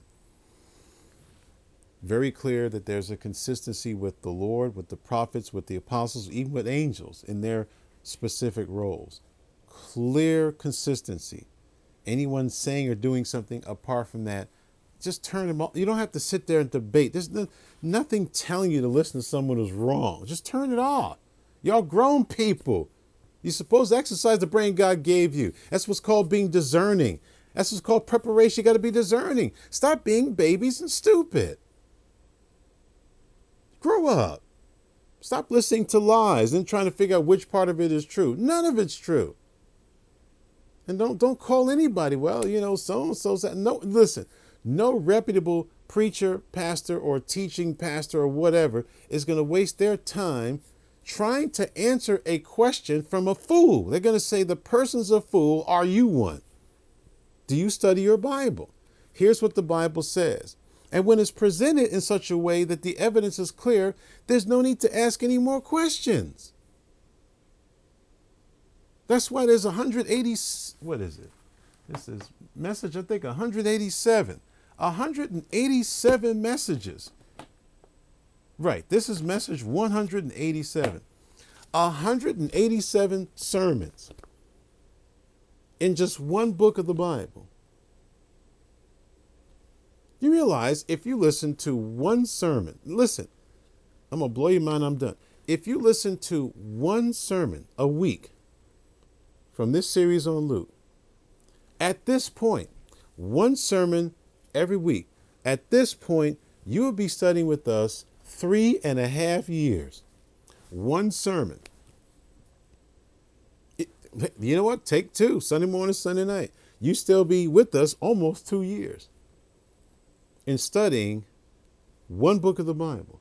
Very clear that there's a consistency with the Lord, with the prophets, with the apostles, even with angels in their specific roles. Clear consistency. Anyone saying or doing something apart from that, just turn them off. You don't have to sit there and debate. There's nothing telling you to listen to someone who's wrong. Just turn it off. Y'all grown people. You're supposed to exercise the brain God gave you. That's what's called being discerning. That's what's called preparation. You got to be discerning. Stop being babies and stupid. Grow up. Stop listening to lies and trying to figure out which part of it is true. None of it's true. And don't call anybody, well, so-and-so said. No, listen, no reputable preacher, pastor, or teaching pastor or whatever is going to waste their time trying to answer a question from a fool. They're going to say, the person's a fool. Are you one? Do you study your Bible? Here's what the Bible says. And when it's presented in such a way that the evidence is clear, there's no need to ask any more questions. That's why there's 180, what is it? This is message, I think, 187. 187 messages. Right, this is message 187. 187 sermons in just one book of the Bible. You realize if you listen to one sermon, listen, I'm going to blow your mind, I'm done. If you listen to one sermon a week from this series on Luke, at this point, one sermon every week, at this point, you will be studying with us 3.5 years. One sermon. You know what? Take two, Sunday morning, Sunday night. you still be with us almost 2 years in studying one book of the Bible.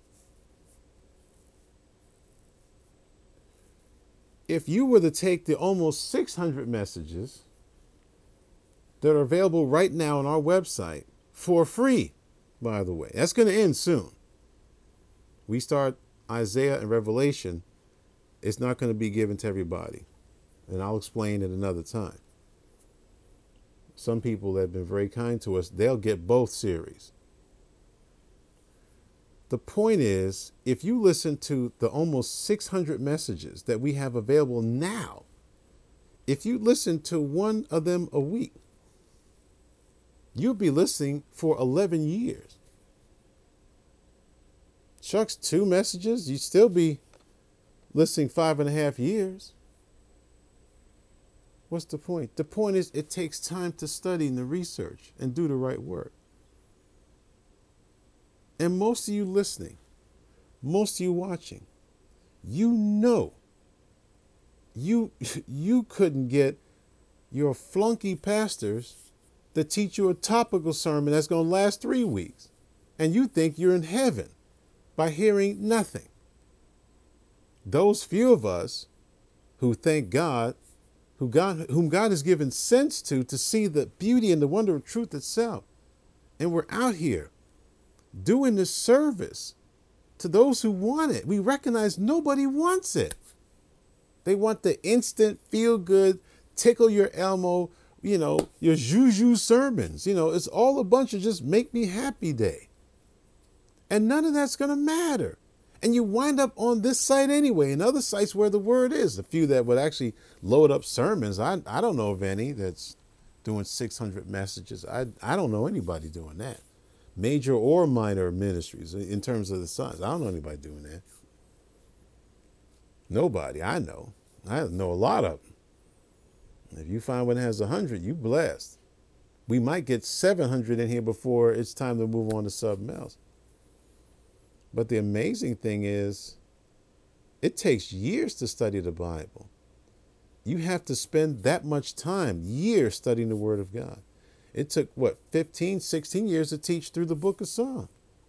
If you were to take the almost 600 messages that are available right now on our website for free, by the way, that's going to end soon. We start Isaiah and Revelation. It's not going to be given to everybody. And I'll explain it another time. Some people that have been very kind to us, they'll get both series. The point is, if you listen to the almost 600 messages that we have available now, if you listen to one of them a week, you'll be listening for 11 years. Shucks, 2 messages, you'd still be listening 5.5 years. What's the point? The point is, it takes time to study and to research and do the right work. And most of you listening, most of you watching, you know, you couldn't get your flunky pastors to teach you a topical sermon that's going to last 3 weeks. And you think you're in heaven by hearing nothing. Those few of us who thank God, whom God has given sense to see the beauty and the wonder of truth itself. And we're out here doing this service to those who want it. We recognize nobody wants it. They want the instant, feel good, tickle your Elmo, your juju sermons. It's all a bunch of just make me happy day. And none of that's going to matter. And you wind up on this site anyway, and other sites where the word is. A few that would actually load up sermons. I don't know of any that's doing 600 messages. I don't know anybody doing that. Major or minor ministries in terms of the size. I don't know anybody doing that. Nobody I know. I know a lot of them. If you find one that has 100, you blessed. We might get 700 in here before it's time to move on to something else. But the amazing thing is, it takes years to study the Bible. You have to spend that much time, years studying the Word of God. It took, 15, 16 years to teach through the book of Psalms.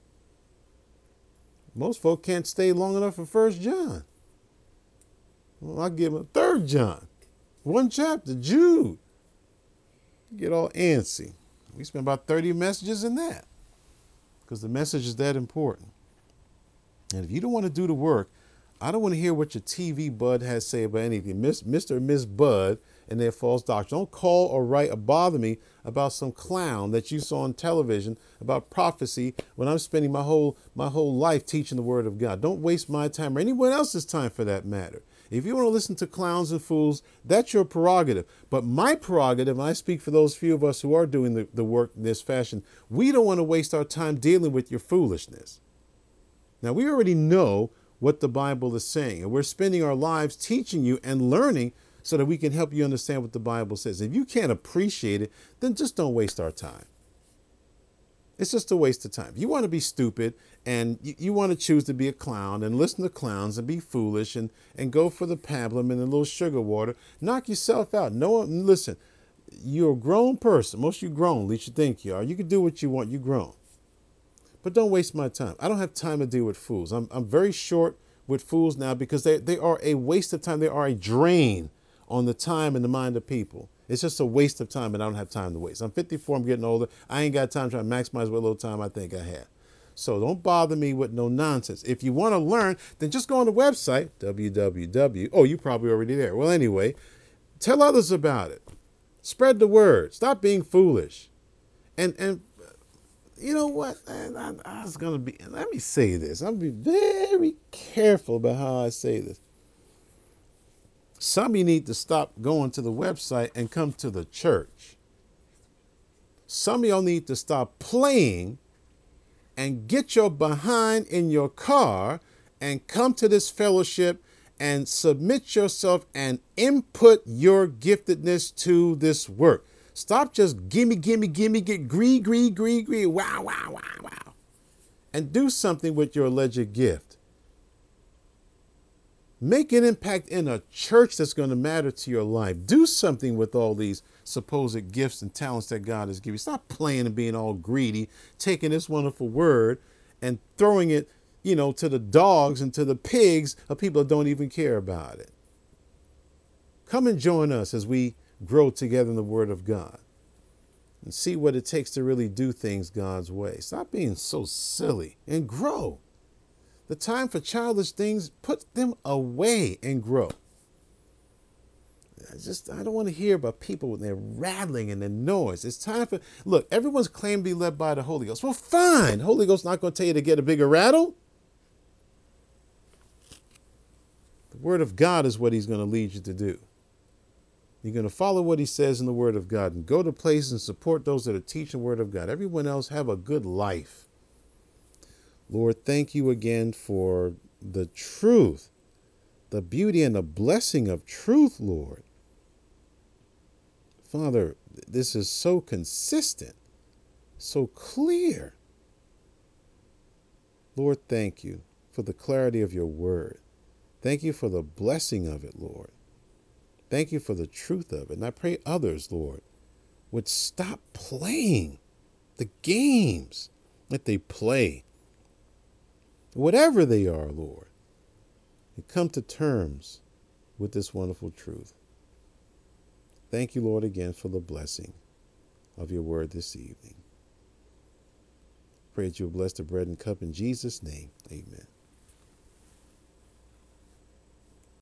Most folk can't stay long enough for 1 John. Well, I'll give them 3 John. 1 chapter, Jude. You get all antsy. We spend about 30 messages in that because the message is that important. And if you don't want to do the work, I don't want to hear what your TV bud has to say about anything. Mr. or Miss Bud and their false doctrine. Don't call or write or bother me about some clown that you saw on television about prophecy when I'm spending my whole life teaching the Word of God. Don't waste my time or anyone else's time for that matter. If you want to listen to clowns and fools, that's your prerogative. But my prerogative, and I speak for those few of us who are doing the work in this fashion, we don't want to waste our time dealing with your foolishness. Now, we already know what the Bible is saying, and we're spending our lives teaching you and learning so that we can help you understand what the Bible says. If you can't appreciate it, then just don't waste our time. It's just a waste of time. If you want to be stupid and you want to choose to be a clown and listen to clowns and be foolish and go for the pablum and a little sugar water, knock yourself out. No one, listen, you're a grown person. Most of you grown, at least you think you are. You can do what you want. You're grown. But don't waste my time. I don't have time to deal with fools. I'm very short with fools now because they are a waste of time. They are a drain on the time and the mind of people. It's just a waste of time, and I don't have time to waste. I'm 54. I'm getting older. I ain't got time to try to maximize what little time I think I have. So don't bother me with no nonsense. If you want to learn, then just go on the website, www. Oh, you're probably already there. Well, anyway, tell others about it. Spread the word. Stop being foolish. And you know what? I was going to be, let me say this. I'm going to be very careful about how I say this. Some of you need to stop going to the website and come to the church. Some of y'all need to stop playing and get your behind in your car and come to this fellowship and submit yourself and input your giftedness to this work. Stop just gimme, get gree, wow. And do something with your alleged gift. Make an impact in a church that's going to matter to your life. Do something with all these supposed gifts and talents that God has given you. Stop playing and being all greedy, taking this wonderful word and throwing it, to the dogs and to the pigs of people that don't even care about it. Come and join us as we grow together in the Word of God and see what it takes to really do things God's way. Stop being so silly and grow. The time for childish things, put them away and grow. I don't want to hear about people with their rattling and their noise. It's time for, look, everyone's claiming to be led by the Holy Ghost. Well, fine. The Holy Ghost's not going to tell you to get a bigger rattle. The Word of God is what he's going to lead you to do. You're going to follow what he says in the Word of God and go to places and support those that are teaching the Word of God. Everyone else, have a good life. Lord, thank you again for the truth, the beauty and the blessing of truth, Lord. Father, this is so consistent, so clear. Lord, thank you for the clarity of your word. Thank you for the blessing of it, Lord. Thank you for the truth of it. And I pray others, Lord, would stop playing the games that they play, whatever they are, Lord, and come to terms with this wonderful truth. Thank you, Lord, again for the blessing of your word this evening. Pray that you will bless the bread and cup in Jesus' name. Amen.